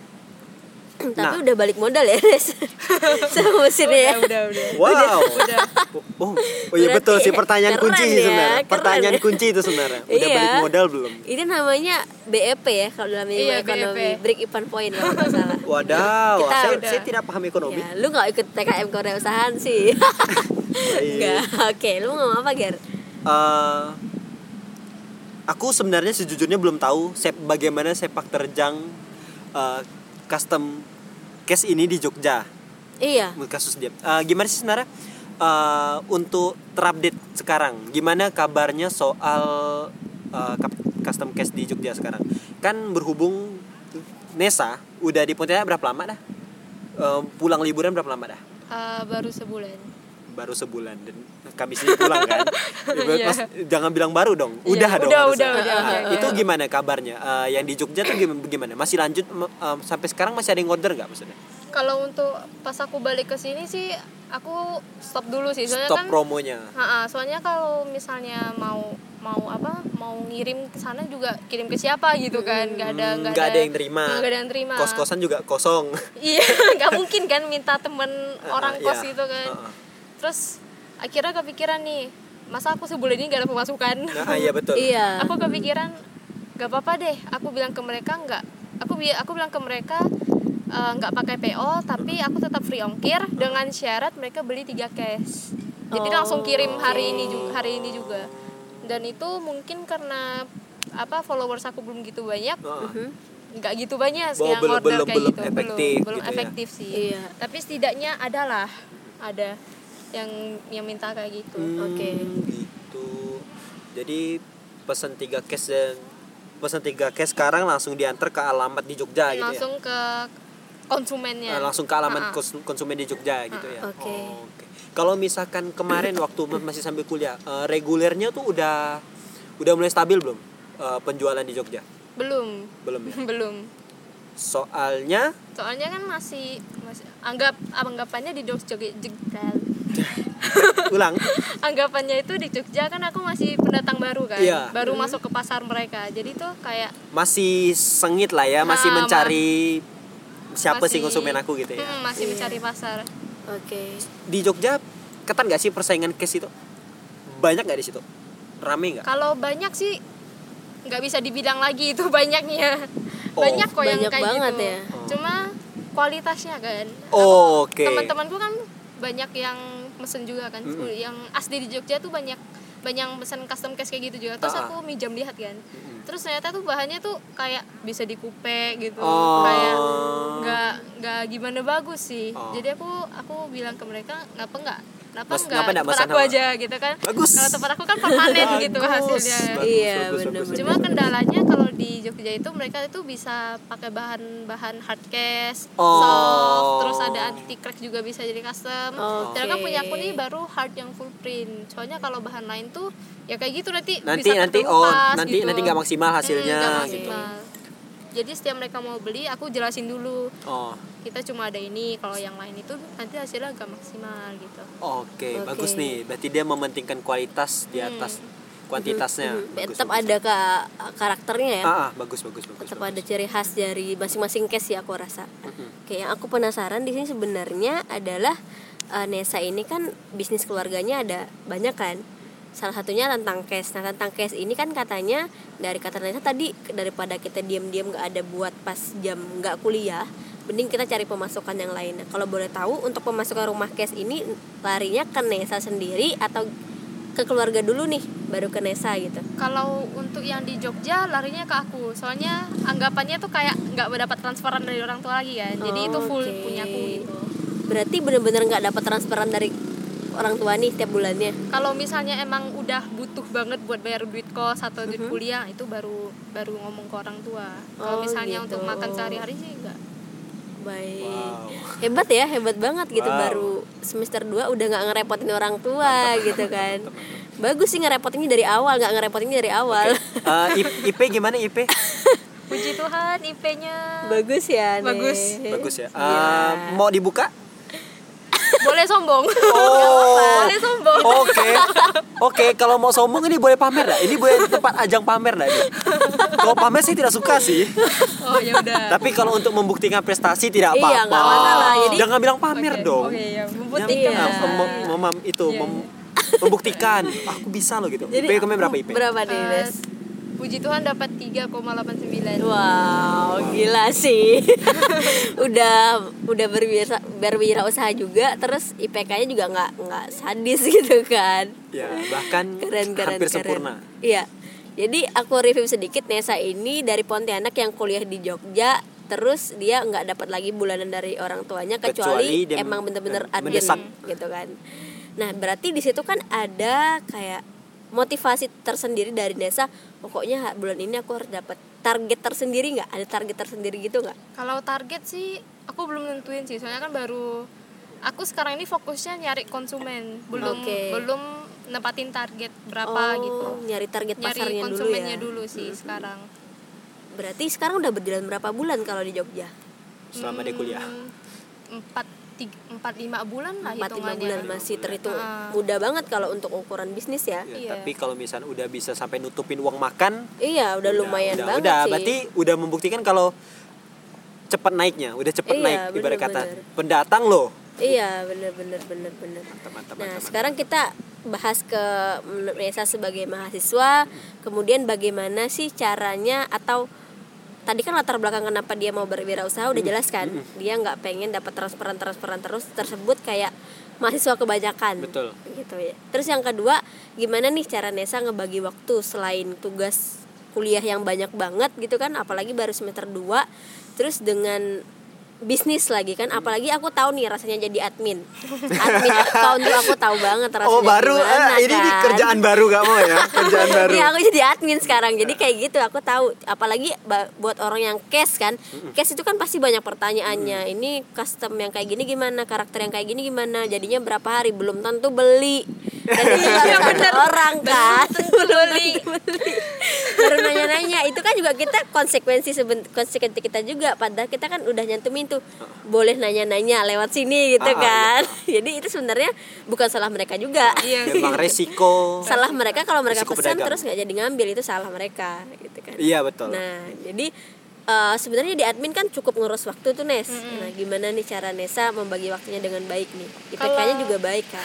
Tapi Nah. udah balik modal ya, Res. Sama mesinnya ya. Udah udah. Wow. Udah. Oh, oh iya Berarti betul sih pertanyaan keren kunci ya, sebenarnya. keren Pertanyaan ya. kunci itu sebenarnya. Udah Iya. balik modal belum? Ini namanya B E P ya kalau dalam ilmu Iya, ekonomi, B E P. break even point kalau nggak salah. Wadaw, Kita saya, udah. saya tidak paham ekonomi. Ya, lu nggak ikut T K M kewirausahaan sih. Enggak. Oke, lu mau ngomong apa, Ger? Eh, aku sebenarnya sejujurnya belum tahu sep, bagaimana sepak terjang eh, custom case ini di Jogja. Iya. Kasus dia. Eh, gimana sih sebenarnya? uh, untuk terupdate sekarang, gimana kabarnya soal uh, custom case di Jogja sekarang? Kan berhubung Nesa udah di Pontianak berapa lama dah? Uh, pulang liburan berapa lama dah? Uh, baru sebulan. Baru sebulan dan Kamis ini pulang kan? Yeah. Mas, jangan bilang baru dong. Udah yeah, dong. Udah, harusnya. udah, udah, uh, udah. Itu gimana kabarnya? Uh, yang di Jogja tuh gimana? Masih lanjut uh, sampai sekarang masih ada yang order nggak maksudnya? Kalau untuk pas aku balik ke sini sih aku stop dulu sih. Soalnya stop kan, promonya. Ha-ha, soalnya kalau misalnya mau mau apa? Mau ngirim ke sana juga kirim ke siapa gitu kan? Nggak ada nggak Nggak ada, ada yang terima. Nggak ada yang terima. Kos-kosan juga kosong. Iya, nggak mungkin kan minta temen orang uh, kos yeah. gitu kan. Uh-uh. Terus akhirnya kepikiran nih, masa aku sebulan ini gak ada pemasukan. Nah, iya betul. Iya. Aku kepikiran gak apa-apa deh, aku bilang ke mereka nggak, aku aku bilang ke mereka nggak uh, pakai P O, tapi aku tetap free ongkir dengan syarat mereka beli tiga cash. Jadi Oh, langsung kirim hari okay. ini juga, hari ini juga. Dan itu mungkin karena apa followers aku belum gitu banyak. Uh-uh. Nggak gitu banyak Oh, yang belum, order belum, kayak belum gitu efektif, belum belum gitu efektif ya. sih. Iya. Tapi setidaknya adalah ada yang yang minta kayak gitu. Hmm, Oke. Okay. Gitu. Jadi pesan tiga cash dan pesan tiga cash sekarang langsung diantar ke alamat di Jogja gitu Langsung ya. ke konsumennya. Nah, langsung ke alamat Ha-ha. konsumen di Jogja gitu ya. Oke. Okay. Oh, okay. Kalau misalkan kemarin waktu masih sambil kuliah, uh, regulernya tuh udah udah mulai stabil belum uh, penjualan di Jogja? Belum. Belum ya. Belum. Soalnya Soalnya kan masih masih anggap anggapannya di Jogja Jogja. ulang. Anggapannya itu di Jogja kan aku masih pendatang baru kan. Iya. Baru Hmm. masuk ke pasar mereka. Jadi tuh kayak Masih sengit lah ya, masih Ha, mencari siapa sih masih- konsumen aku gitu ya. hmm, masih Iya. mencari pasar. Oke. Okay. Di Jogja ketat nggak sih persaingan cash itu? Banyak nggak di situ? Rame nggak? Kalau banyak sih nggak bisa dibilang lagi itu banyaknya. Oh, Banyak kok yang banyak kayak banget gitu. ya. Cuma kualitasnya kan. Oh, oke. Aku- Teman-temanku kan banyak yang mesen juga kan. Mm-mm. Yang asli di Jogja tuh banyak banyak pesan custom case kayak gitu juga. Terus Ah, ah. aku minjam lihat kan. Mm-mm. Terus ternyata tuh bahannya tuh kayak bisa dikupe gitu. Oh. Kayak nggak nggak gimana bagus sih. Oh. Jadi aku aku bilang ke mereka ngapa nggak Kenapa Mas, enggak kenapa nggak tempat pesan aku sama- aja gitu kan. Bagus. Kalau tempat aku kan permanen gitu Bagus, hasilnya. bagus, Iya, bagus, bener-bener. bagus. Cuma kendalanya kalau di Jogja itu mereka itu bisa pakai bahan-bahan hard case, Oh. soft, terus ada anti crack juga bisa jadi custom. Oke. Dan kan punya aku nih baru hard yang full print. Soalnya kalau bahan lain tuh ya kayak gitu nanti Nanti bisa nanti oh terkelupas nanti gitu. nanti nggak maksimal hasilnya. Hmm, nggak gitu. maksimal. Jadi setiap mereka mau beli aku jelasin dulu. Oh. Kita cuma ada ini, kalau yang lain itu nanti hasilnya agak maksimal gitu. Oke, Oke. bagus nih. Berarti dia mementingkan kualitas di atas kuantitasnya. Hmm, Bagus, tetap bagus. ada ke karakternya ya. Ah, ah, bagus bagus bagus. Tetap bagus. ada ciri khas dari masing-masing case ya aku rasa. Mm-mm. Kayak yang aku penasaran di sini sebenarnya adalah uh, Nesa ini kan bisnis keluarganya ada banyak kan. Salah satunya tentang cash. Nah tentang cash ini kan katanya dari kata Nesa tadi daripada kita diam-diam nggak ada buat pas jam nggak kuliah, mending kita cari pemasukan yang lain. Nah, kalau boleh tahu untuk pemasukan rumah cash ini larinya ke Nesa sendiri atau ke keluarga dulu nih baru ke Nesa gitu? Kalau untuk yang di Jogja larinya ke aku, soalnya anggapannya tuh kayak nggak mendapat transferan dari orang tua lagi kan, jadi itu full Oke. punya aku gitu. Berarti bener-bener nggak dapat transferan dari orang tua nih tiap bulannya? Kalau misalnya emang udah butuh banget buat bayar duit kos atau duit Mhm. kuliah itu baru baru ngomong ke orang tua. Kalau Oh, misalnya gitu. untuk makan sehari-hari sih enggak. Baik. Wow. Hebat ya, hebat banget gitu. Wow. Baru semester dua udah nggak ngerepotin orang tua gitu kan. Mantap, mantap. Bagus sih ngerepotinnya dari awal, nggak ngerepotinnya dari awal. Eh, I- IP gimana I P? Puji Tuhan I P-nya Bagus ya, Nek. Bagus. Bagus ya. Eh, Iya. mau dibuka? boleh sombong. Oh. boleh sombong. Oke. Oke, kalau mau sombong ini boleh pamer dah. Ini boleh tempat ajang pamer dah ini. Kalau pamer sih tidak suka sih. Oh ya udah. Tapi kalau untuk membuktikan prestasi tidak Iya, apa-apa. nggak masalah. Jadi- jangan bilang pamer Oke, dong. Oke ya, Jangan membuktikan. Iya. ah, mem- mem- mem- itu Iya, mem- membuktikan aku bisa loh gitu. Jadi I P kemarin berapa I P? Berapa nih, Eh, Des? Puji Tuhan dapat tiga koma delapan sembilan. Wow, gila sih. udah udah berwira berwirausaha juga, terus I P K-nya juga nggak nggak sadis gitu kan. Ya, bahkan Keren keren hampir keren. sempurna. Iya. Jadi aku review sedikit, Nesa ini dari Pontianak yang kuliah di Jogja, terus dia nggak dapat lagi bulanan dari orang tuanya kecuali, kecuali emang bener-bener urgent gitu kan. Nah berarti di situ kan ada kayak motivasi tersendiri dari Nesa, pokoknya bulan ini aku harus dapat target tersendiri. Nggak ada target tersendiri gitu nggak? Kalau target sih aku belum nentuin sih, soalnya kan baru aku sekarang ini fokusnya nyari konsumen, belum okay. belum nempatin target berapa oh, gitu. Nyari target nyari pasarnya konsumennya dulu ya. dulu sih hmm. sekarang. Berarti sekarang udah berjalan berapa bulan kalau di Jogja? Selama hmm, dia kuliah. Empat empat lima bulan lah empat lima hitungannya. bulan masih terhitung uh. mudah banget kalau untuk ukuran bisnis ya. ya iya. Tapi kalau misalnya udah bisa sampai nutupin uang makan, iya udah, udah lumayan udah, banget udah, sih. Berarti udah membuktikan kalau cepat naiknya, udah cepat iya, naik ibarat kata. Pendatang loh. Iya, benar benar benar benar. Mantap, mantap, nah, mantap, sekarang kita bahas ke Nesa sebagai mahasiswa, hmm. kemudian bagaimana sih caranya, atau tadi kan latar belakang kenapa dia mau berwirausaha udah jelas kan. Mm-hmm. Dia nggak pengen dapat transferan-transferan terus tersebut kayak mahasiswa kebanyakan. Betul. Gitu ya. Terus yang kedua, gimana nih cara Nesa ngebagi waktu selain tugas kuliah yang banyak banget gitu kan, apalagi baru semester dua, terus dengan bisnis lagi kan, apalagi aku tahu nih rasanya jadi admin. Admin account tuh aku tahu banget rasanya. Oh baru, gimana, eh, ini kan? Nih kerjaan baru gak mau ya, kerjaan baru. Iya aku jadi admin sekarang, jadi kayak gitu aku tahu. Apalagi buat orang yang cash kan, cash itu kan pasti banyak pertanyaannya. Ini custom yang kayak gini gimana, karakter yang kayak gini gimana, jadinya berapa hari, belum tentu beli. Dan itu harus ada orang kan, belum beli. Baru nanya-nanya, itu kan juga kita konsekuensi seben- konsekuensi kita juga. Padahal kita kan udah nyantumin tuh boleh nanya-nanya lewat sini gitu ah, kan. Iya. Jadi itu sebenarnya bukan salah mereka juga. Iya. Memang resiko. Salah mereka kalau mereka pesan terus nggak jadi ngambil, itu salah mereka gitu kan. Iya betul. Nah jadi uh, sebenarnya di admin kan cukup ngurus waktu tuh Nes. Mm-hmm. Nah gimana nih cara Nesa membagi waktunya dengan baik nih? I P K-nya juga baik kan.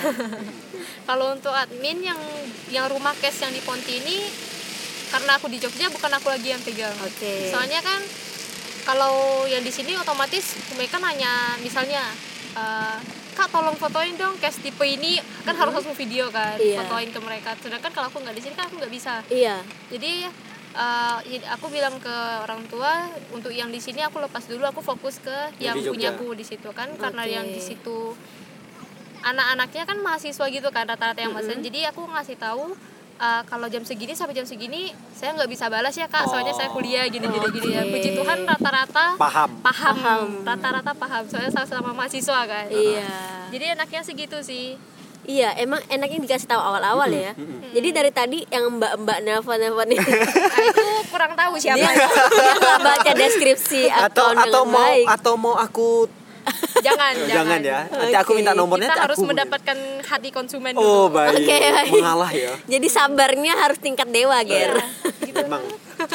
Kalau untuk admin yang yang rumah cash yang di Ponti ini, karena aku di Jogja bukan aku lagi yang pegang. Oke. Okay. Soalnya kan kalau yang di sini otomatis mereka nanya misalnya, uh, Kak tolong fotoin dong cash tipe ini, kan harus langsung video kan, iya. Fotoin ke mereka. Sedangkan kalau aku nggak di sini kan aku nggak bisa. Iya. Jadi uh, aku bilang ke orang tua untuk yang di sini aku lepas dulu, aku fokus ke yang punyaku di situ kan, karena okay. yang di situ anak-anaknya kan mahasiswa gitu kan rata-rata yang mahasiswa. Mm-hmm. Jadi aku ngasih tahu. Uh, kalau jam segini sampai jam segini saya nggak bisa balas ya Kak, soalnya oh. saya kuliah gini gini gini ya. Puji Tuhan rata-rata paham paham, paham. rata-rata paham, soalnya sama-sama mahasiswa kan. Iya. Jadi enaknya segitu sih. Iya, emang enaknya dikasih tahu awal-awal mm-hmm. ya. Mm-hmm. Jadi dari tadi yang mbak-mbak nelfon-nelfon ini, nah, itu kurang tahu siapa. Dia nggak baca deskripsi atau atau mau baik. atau mau aku jangan, jangan jangan ya. Nanti okay. aku minta nomornya. Kita harus aku mendapatkan ya. hati konsumen dulu. Oh baik. Okay, baik. Mengalah ya. Jadi sabarnya harus tingkat dewa, Ger. Gitu. Memang.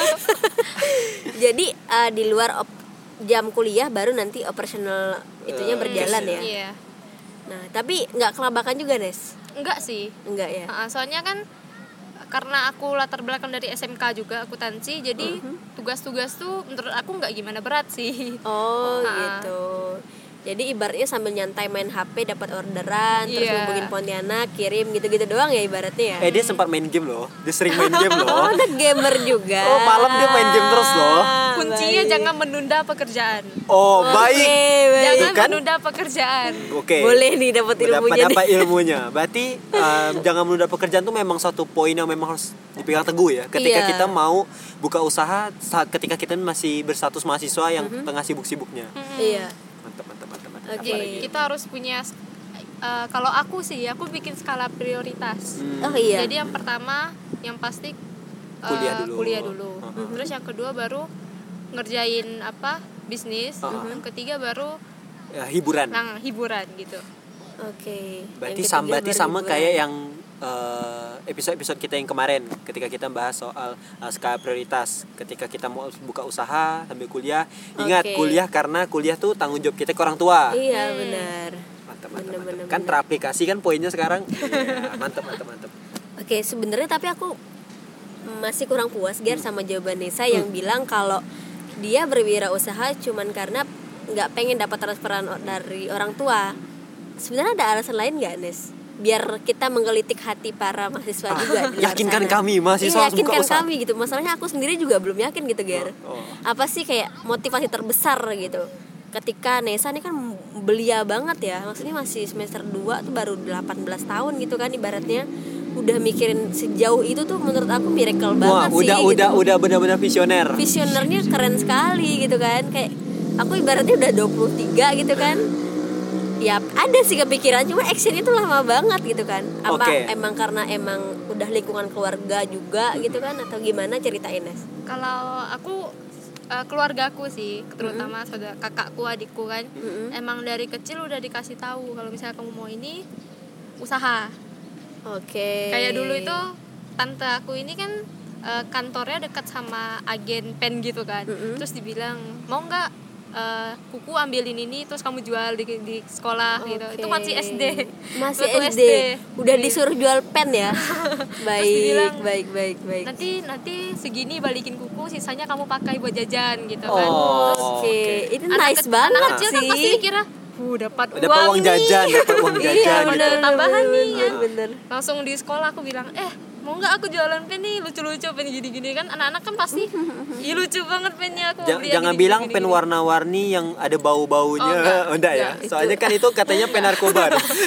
Jadi uh, di luar op- jam kuliah baru nanti operasional itunya uh, berjalan ya. Iya. Nah tapi nggak kelabakan juga Nes? Enggak sih. Enggak ya. Uh, soalnya kan karena aku latar belakang dari S M K juga akuntansi, jadi uh-huh. tugas-tugas tuh menurut aku nggak gimana berat sih. Oh uh-huh. gitu. Jadi ibaratnya sambil nyantai main H P dapat orderan, yeah. terus hubungin Pontianak, kirim gitu-gitu doang ya ibaratnya ya. Eh dia sempat main game loh, dia sering main game loh. Oh udah gamer juga. Oh malam dia main game terus loh. Kuncinya baik. Jangan menunda pekerjaan. Oh baik. Okay, baik. Jangan kan? menunda pekerjaan. Oke. Okay. Boleh nih dapat ilmunya. Dapat ilmunya. Berarti um, jangan menunda pekerjaan tuh memang satu poin yang memang harus dipegang teguh ya. Ketika yeah. kita mau buka usaha, ketika kita masih berstatus mahasiswa yang mm-hmm. tengah sibuk-sibuknya. Mm-hmm. Iya. Mantap mantap mantap. Oke, okay. Kita harus punya uh, kalau aku sih, aku bikin skala prioritas. Hmm. Oh iya. Jadi yang pertama, yang pasti uh, kuliah dulu. Kuliah dulu. Uh-huh. Terus yang kedua baru ngerjain apa? Bisnis. Uh-huh. Yang ketiga baru ya, hiburan. Nah, hiburan gitu. Oke. Okay. Berarti sama berarti sama kayak yang uh, episode-episode kita yang kemarin ketika kita bahas soal uh, skala prioritas. Ketika kita mau buka usaha sambil kuliah, ingat okay. kuliah karena kuliah tuh tanggung jawab kita ke orang tua. Iya, hmm. benar. Mantap, mantap, bener, mantap. Kan teraplikasi kan poinnya sekarang. Ya, mantap, mantap, mantap. Oke, okay, sebenarnya tapi aku masih kurang puas Ger hmm. sama jawaban Nesa yang hmm. bilang kalau dia berwirausaha cuman karena nggak pengen dapat transferan dari orang tua. Sebenarnya ada alasan lain nggak, Nes? biar kita menggelitik hati para mahasiswa juga di luar yakinkan sana. kami mahasiswa iya, harus buka yakinkan usaha. kami gitu. Masalahnya aku sendiri juga belum yakin gitu, Ger. Oh, oh. Apa sih kayak motivasi terbesar gitu ketika Nesa ini kan belia banget ya, maksudnya masih semester dua tuh baru delapan belas tahun gitu kan ibaratnya, udah mikirin sejauh itu tuh menurut aku miracle Wah, banget sih. udah gitu. udah udah benar-benar visioner. Visionernya keren sekali gitu kan, kayak aku ibaratnya udah dua puluh tiga gitu kan. Ya ada sih kepikiran, cuma actionnya tuh lama banget gitu kan. Apa okay. emang karena emang udah lingkungan keluarga juga gitu kan, atau gimana, ceritain Nes? Kalau aku uh, keluargaku sih, terutama mm-hmm. saudara kakakku, adikku kan, mm-hmm. emang dari kecil udah dikasih tahu kalau misalnya kamu mau ini usaha. Oke. Okay. Kayak dulu itu tante aku ini kan uh, kantornya dekat sama agen pen gitu kan, mm-hmm. terus dibilang mau nggak Uh, kuku ambilin ini terus kamu jual di, di sekolah okay. gitu. Itu masih S D. Masih S D. S D. Udah disuruh jual pen ya. Baik, dibilang, baik, baik, baik. Nanti nanti segini balikin kuku, sisanya kamu pakai buat jajan gitu oh, kan. Oke. Okay. Itu nice ke, banget anak kecil sih. Kan pasti mikirnya, "Uh, dapat uang, dapat uang jajan, dapat uang jajan." Iya, gitu. bener, tambahan bener, nih kan. Bener. Langsung di sekolah aku bilang, "Eh, mau nggak aku jualan pen nih, lucu-lucu pen gini-gini." Kan anak-anak kan pasti ih lucu banget pennya aku. J- jangan gini, bilang gini, pen gini. Warna-warni yang ada bau-baunya. Oh, enggak, oh, enggak ya. Enggak, soalnya itu. Kan itu katanya pen narkoba.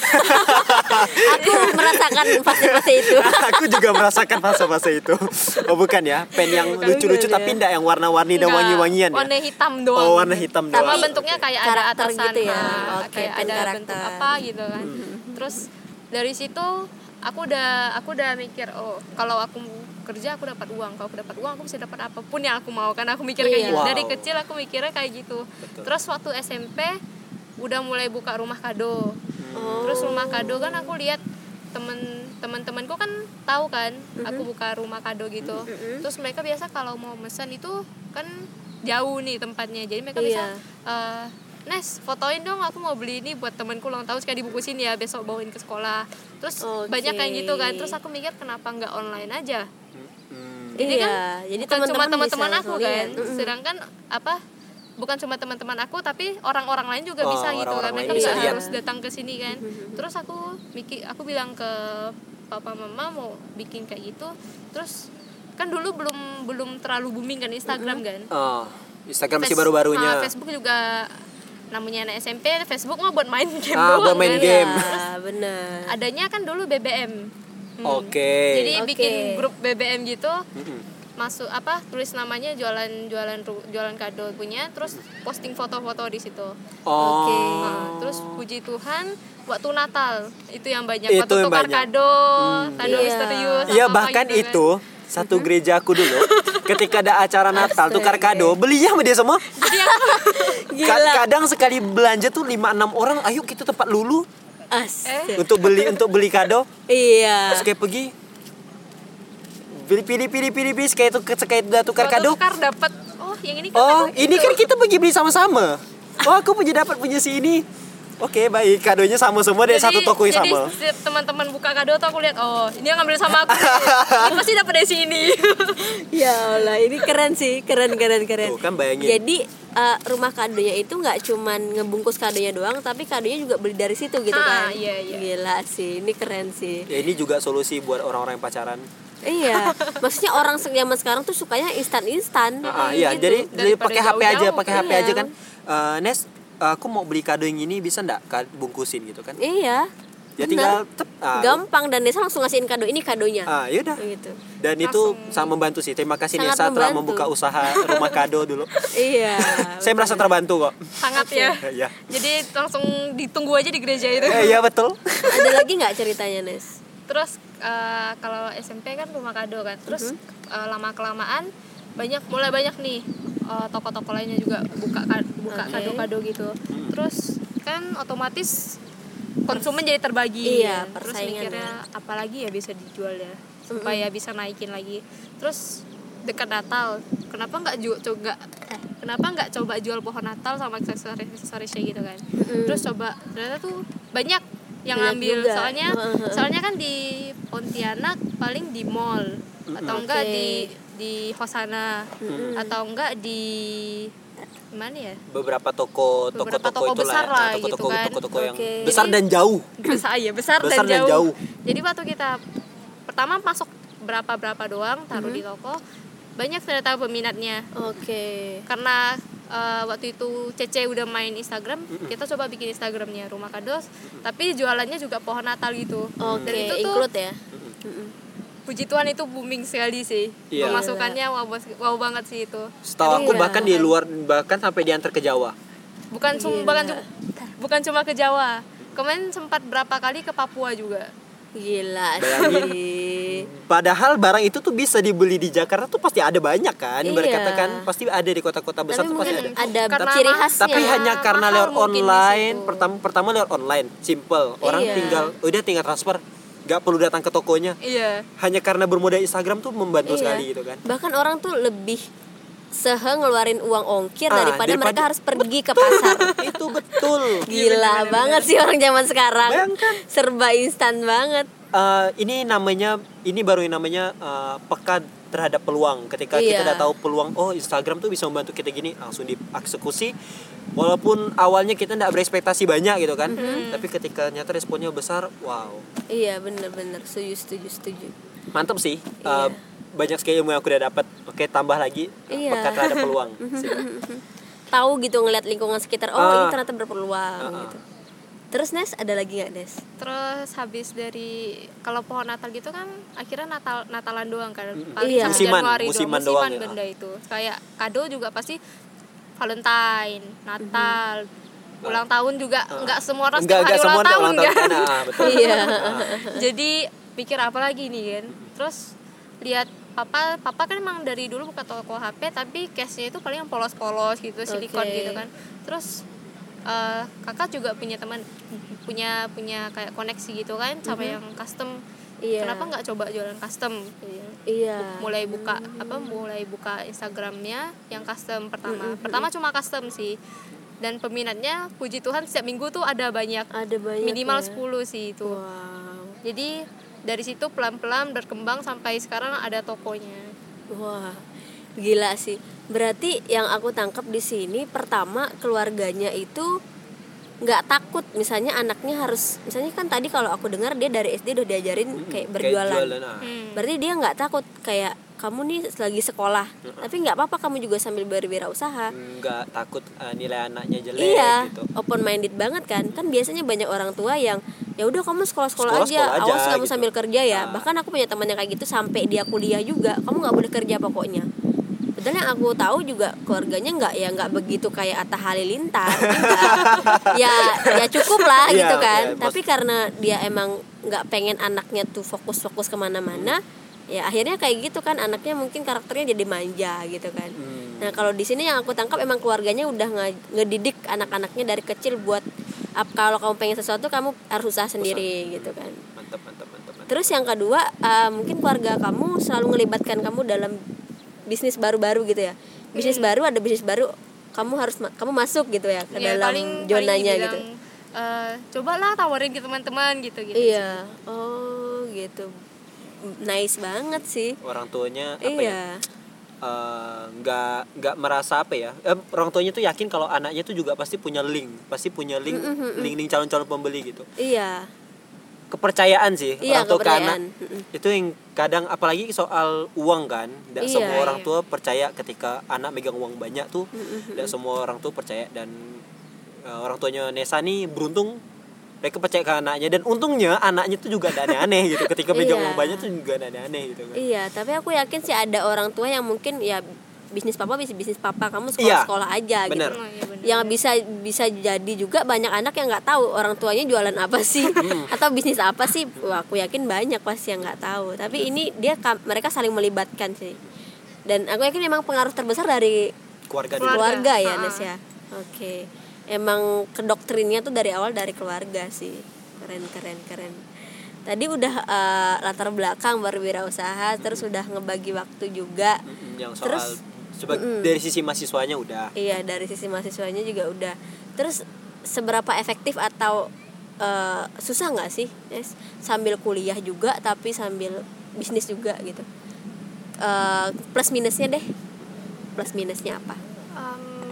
Aku merasakan fase-fase itu. Aku juga merasakan fase-fase itu. Oh bukan ya, pen yang bukan, lucu-lucu bukan, tapi enggak yang warna-warni dan wangi-wangian ya. Warna hitam doang. Oh, warna hitam doang. Sama bentuknya kayak ada atasan gitu ya. Nah, okay, kayak ada karakter. Bentuk apa gitu kan. Hmm. Terus dari situ aku udah aku udah mikir, oh kalau aku kerja aku dapat uang, kalau aku dapat uang aku bisa dapat apapun yang aku mau, karena aku mikir kayak gitu. Wow. Dari kecil aku mikirnya kayak gitu. Betul. Terus waktu S M P udah mulai buka rumah kado. Hmm. Terus rumah kado kan aku lihat temen teman-temanku kan tahu kan, mm-hmm. aku buka rumah kado gitu. Mm-hmm. Terus mereka biasa kalau mau pesan itu kan jauh nih tempatnya, jadi mereka iya. bisa uh, Nes, fotoin dong, aku mau beli ini buat temanku ulang tahun, sekali dibungkusin ya, besok bawain ke sekolah. Terus okay. banyak kayak gitu kan. Terus aku mikir kenapa nggak online aja. Hmm. Jadi iya, kan jadi bukan cuma teman-teman aku kan. Mm-hmm. Sedangkan apa? Bukan cuma teman-teman aku, tapi orang-orang lain juga oh, bisa gitu kan. Mereka nggak harus datang ke sini kan. Mm-hmm. Terus aku mikir, aku bilang ke papa mama mau bikin kayak gitu. Terus kan dulu belum belum terlalu booming kan Instagram mm-hmm. kan. Oh, Instagram masih baru-barunya. Nah, Facebook juga namanya anak S M P, Facebook mah buat main game ah, doang buat main kan. game. Ya, benar. Adanya kan dulu B B M. Hmm. Oke. Okay. Jadi okay. bikin grup B B M gitu. Mm-hmm. Masuk apa? Tulis namanya jualan jualan jualan kado punya, terus posting foto-foto di situ. Oh. Oke. Okay. Nah, terus puji Tuhan waktu Natal itu yang banyak, itu waktu tukar banyak. kado, hmm. kado iya. misterius. Iya, bahkan gitu, itu kan. Satu gereja aku dulu ketika ada acara Natal tukar kado, belinya sama dia semua. Kadang sekali belanja tuh lima enam orang, ayo kita tempat lulu. Asik. Untuk beli untuk beli kado. Iya. Terus kayak pergi pilih pilih pilih pilih pilih kayak itu kayak udah tukar kado. Tukar dapat. Oh, yang ini kan. Oh, ini kan kita pergi beli sama-sama. Oh, aku punya dapat punya si ini. Oke, baik, kadonya sama semua dari satu toko yang sama. Jadi teman-teman buka kado tuh aku lihat, oh ini yang ngambil sama aku, ini pasti dapat dari sini. Ya Allah, ini keren sih, keren keren keren. Tuh, kan bayangin. Jadi uh, rumah kadonya itu nggak cuman ngebungkus kadonya doang, tapi kadonya juga beli dari situ gitu ah, kan. Iya, iya. Gila sih, ini keren sih. Ya ini juga solusi buat orang-orang yang pacaran. Iya, maksudnya orang zaman sekarang tuh sukanya instan-instan. Ah, iya, gitu. jadi, jadi pakai H P aja, pakai H P iya. aja kan. Uh, Nes, aku mau beli kado yang ini bisa nggak bungkusin gitu kan? Iya. Ya tinggal tep, ah, gampang, dan Nesa langsung ngasihin kado, ini kadonya. Ah, yaudah. Gitu. Dan langsung. Itu sangat membantu sih. Terima kasih Sangat Nesa membantu. telah membuka usaha rumah kado dulu. Iya. Saya merasa terbantu kok. Sangat ya. Iya. Jadi langsung ditunggu aja di gereja itu. Eh, iya betul. Ada lagi nggak ceritanya, Nes? Terus uh, kalau S M P kan rumah kado kan. Terus uh-huh. uh, lama kelamaan banyak mulai banyak nih uh, toko-toko lainnya juga buka buka okay. kado-kado gitu. Hmm. Terus kan otomatis konsumen jadi terbagi. Iya, ya. Terus mikirnya apalagi ya bisa dijual ya supaya mm-hmm. bisa naikin lagi. Terus dekat Natal, kenapa nggak ju- coba eh, kenapa nggak coba jual pohon Natal sama aksesoris aksesorisnya gitu kan. Mm-hmm. Terus coba ternyata tuh banyak yang banyak ngambil juga. soalnya uh-huh. soalnya kan di Pontianak paling di mall mm-hmm. atau enggak okay. di di Hosana mm-hmm. atau enggak di Gimana ya? Beberapa toko Beberapa toko-toko toko besar ya. lah Toko-toko, gitu kan. toko-toko yang Oke. besar dan jauh. Besar ya, besar, Besar dan, dan jauh. jauh. Jadi waktu kita pertama masuk berapa-berapa doang taruh Mhm. di toko, banyak ternyata peminatnya. Oke. Karena uh, waktu itu Cece udah main Instagram, Mm-mm. kita coba bikin Instagramnya Rumah Kados, tapi jualannya juga pohon Natal gitu. Oke, Dan itu tuh include ya. Mm-mm. Mm-mm. puji Tuhan itu booming sekali sih. Iya. Pemasukannya wow, bos- wow banget sih itu. Setahu aku Iya. bahkan di luar, bahkan sampai diantar ke Jawa. Bukan cuma Gila. bukan, cu- bukan cuma ke Jawa. Kemarin sempat berapa kali ke Papua juga. Gila Bayangin. sih. Padahal barang itu tuh bisa dibeli di Jakarta tuh pasti ada banyak kan. Iya. Berkatakan pasti ada di kota-kota besar Tapi tuh pasti mungkin ada. ada Karena ciri mah- khasnya. Tapi Ya, hanya karena mahal lewat mungkin di online, situ. pertama pertama lewat online, simple. Orang Iya. tinggal udah tinggal transfer, nggak perlu datang ke tokonya. Iya. Hanya karena bermodal Instagram tuh membantu Iya. sekali gitu kan. Bahkan orang tuh lebih sehe ngeluarin uang ongkir Ah, daripada, daripada- mereka harus pergi ke pasar. Itu betul. Gila banget sih orang zaman sekarang. Bayangkan. Serba instan banget. Eh, ini namanya ini baru yang namanya eh, peka terhadap peluang. Ketika kita Iya. udah tahu peluang, oh Instagram tuh bisa membantu kita gini, langsung dieksekusi. Walaupun awalnya kita tidak berekspektasi banyak gitu kan, Mm-hmm. tapi ketika nyata responnya besar, wow, Iya bener-bener setuju setuju setuju. mantap sih. Iya. Eh, banyak sekali ilmu yang aku udah dapat. Oke, tambah lagi eh, Iya. peka terhadap peluang. Sip. Tahu gitu ngeliat lingkungan sekitar. Oh Ah. ini ternyata berpeluang Ah, ah. gitu. Terus Nes ada lagi nggak Nes? Terus habis dari kalau pohon Natal gitu kan akhirnya Natal Natalan doang kan. Mm-mm. Paling Iya. sampai Musiman, Januari doang. musiman musiman doang ya. benda itu. Kayak kado juga pasti Valentine, Natal, ulang tahun juga enggak semua orang Enggak, setiap enggak hari semua ulang ada tahun ulang tahun kan. kan. Ah, betul. Iya. Ah. Jadi pikir apa lagi nih kan. Terus lihat papa papa kan emang dari dulu buka toko H P tapi case-nya itu paling yang polos-polos gitu, silikon Oke. gitu kan. Terus eh, kakak juga punya teman punya punya kayak koneksi gitu kan sama yang custom. Iya. Kenapa nggak coba jualan custom? Iya. Mulai buka apa mulai buka Instagramnya yang custom pertama. Pertama cuma custom sih. Dan peminatnya puji Tuhan setiap minggu tuh ada banyak. Ada banyak. Minimal ya. sepuluh sih itu. Wow. Jadi dari situ pelan-pelan berkembang sampai sekarang ada tokonya. Wah, gila sih. Berarti yang aku tangkap di sini pertama keluarganya itu nggak takut. Misalnya anaknya harus, misalnya kan tadi kalau aku dengar dia dari S D udah diajarin kayak berjualan. jualan, ah. Hmm. Berarti dia nggak takut kayak kamu nih lagi sekolah, tapi nggak apa-apa kamu juga sambil berwirausaha. Nggak takut eh, nilai anaknya jelek Iya, gitu. open minded banget kan. Kan biasanya banyak orang tua yang ya udah kamu sekolah-sekolah aja, Sekolah-sekolah aja, awas kamu gitu. sambil kerja ya. Nah. Bahkan aku punya teman yang kayak gitu sampai dia kuliah juga, kamu nggak boleh kerja pokoknya. Padahal yang aku tahu juga keluarganya nggak ya nggak begitu kayak Atta Halilintar, enggak. ya ya cukup lah Iya, gitu kan. iya, Tapi karena dia emang nggak pengen anaknya tuh fokus-fokus kemana-mana, ya akhirnya kayak gitu kan, anaknya mungkin karakternya jadi manja gitu kan. Hmm. Nah kalau di sini yang aku tangkap emang keluarganya udah nge- ngedidik anak-anaknya dari kecil buat ap, kalau kamu pengen sesuatu kamu harus usaha sendiri gitu kan. Mantap, mantap, mantap, mantap. Terus yang kedua uh, mungkin keluarga kamu selalu ngelibatkan kamu dalam bisnis baru-baru gitu ya. Bisnis Hmm. baru ada bisnis baru, kamu harus ma- kamu masuk gitu ya ke Ya, dalam paling zonanya paling gitu. dibilang, eh, cobalah tawarin ke teman-teman gitu gitu. Iya. Oh gitu. Nice banget sih. Orang tuanya apa ya? Iya. eh, nggak nggak merasa apa ya, eh, orang tuanya tuh yakin kalau anaknya tuh juga pasti punya link, pasti punya link, link-link calon-calon pembeli gitu. Iya. Kepercayaan sih Iya, orang tua ke kepercayaan. anak. Itu yang kadang apalagi soal uang kan, tidak Iya, semua orang iya. tua percaya ketika anak megang uang banyak tuh, tidak semua orang tua percaya. Dan eh, orang tuanya Nesa nih beruntung mereka percaya ke anaknya, dan untungnya anaknya tuh juga ada aneh-aneh gitu. Ketika megang Iya. uang banyak tuh juga ada aneh-aneh gitu kan. Iya, tapi aku yakin sih ada orang tua yang mungkin ya bisnis papa bisa bisnis papa, kamu Iya, sekolah-sekolah aja bener. gitu. Oh, iya bener. Yang bisa bisa jadi juga banyak anak yang nggak tahu orang tuanya jualan apa sih Hmm. atau bisnis apa sih. Wah, aku yakin banyak pasti yang nggak tahu. Tapi ini dia mereka saling melibatkan sih. Dan aku yakin memang pengaruh terbesar dari Keluarga, Keluarga. keluarga ya, Ah. Nes ya. Oke. Emang kedoktrinnya tuh dari awal dari keluarga sih. Keren keren keren. Tadi udah eh, latar belakang berwirausaha, terus udah ngebagi waktu juga. Mm-mm, yang soal Terus, seba- mm-mm. dari sisi mahasiswanya udah. Iya, dari sisi mahasiswanya juga udah. Terus seberapa efektif atau eh, susah nggak sih, Nes? Sambil kuliah juga tapi sambil bisnis juga gitu. Eh, plus minusnya deh. Plus minusnya apa? Em,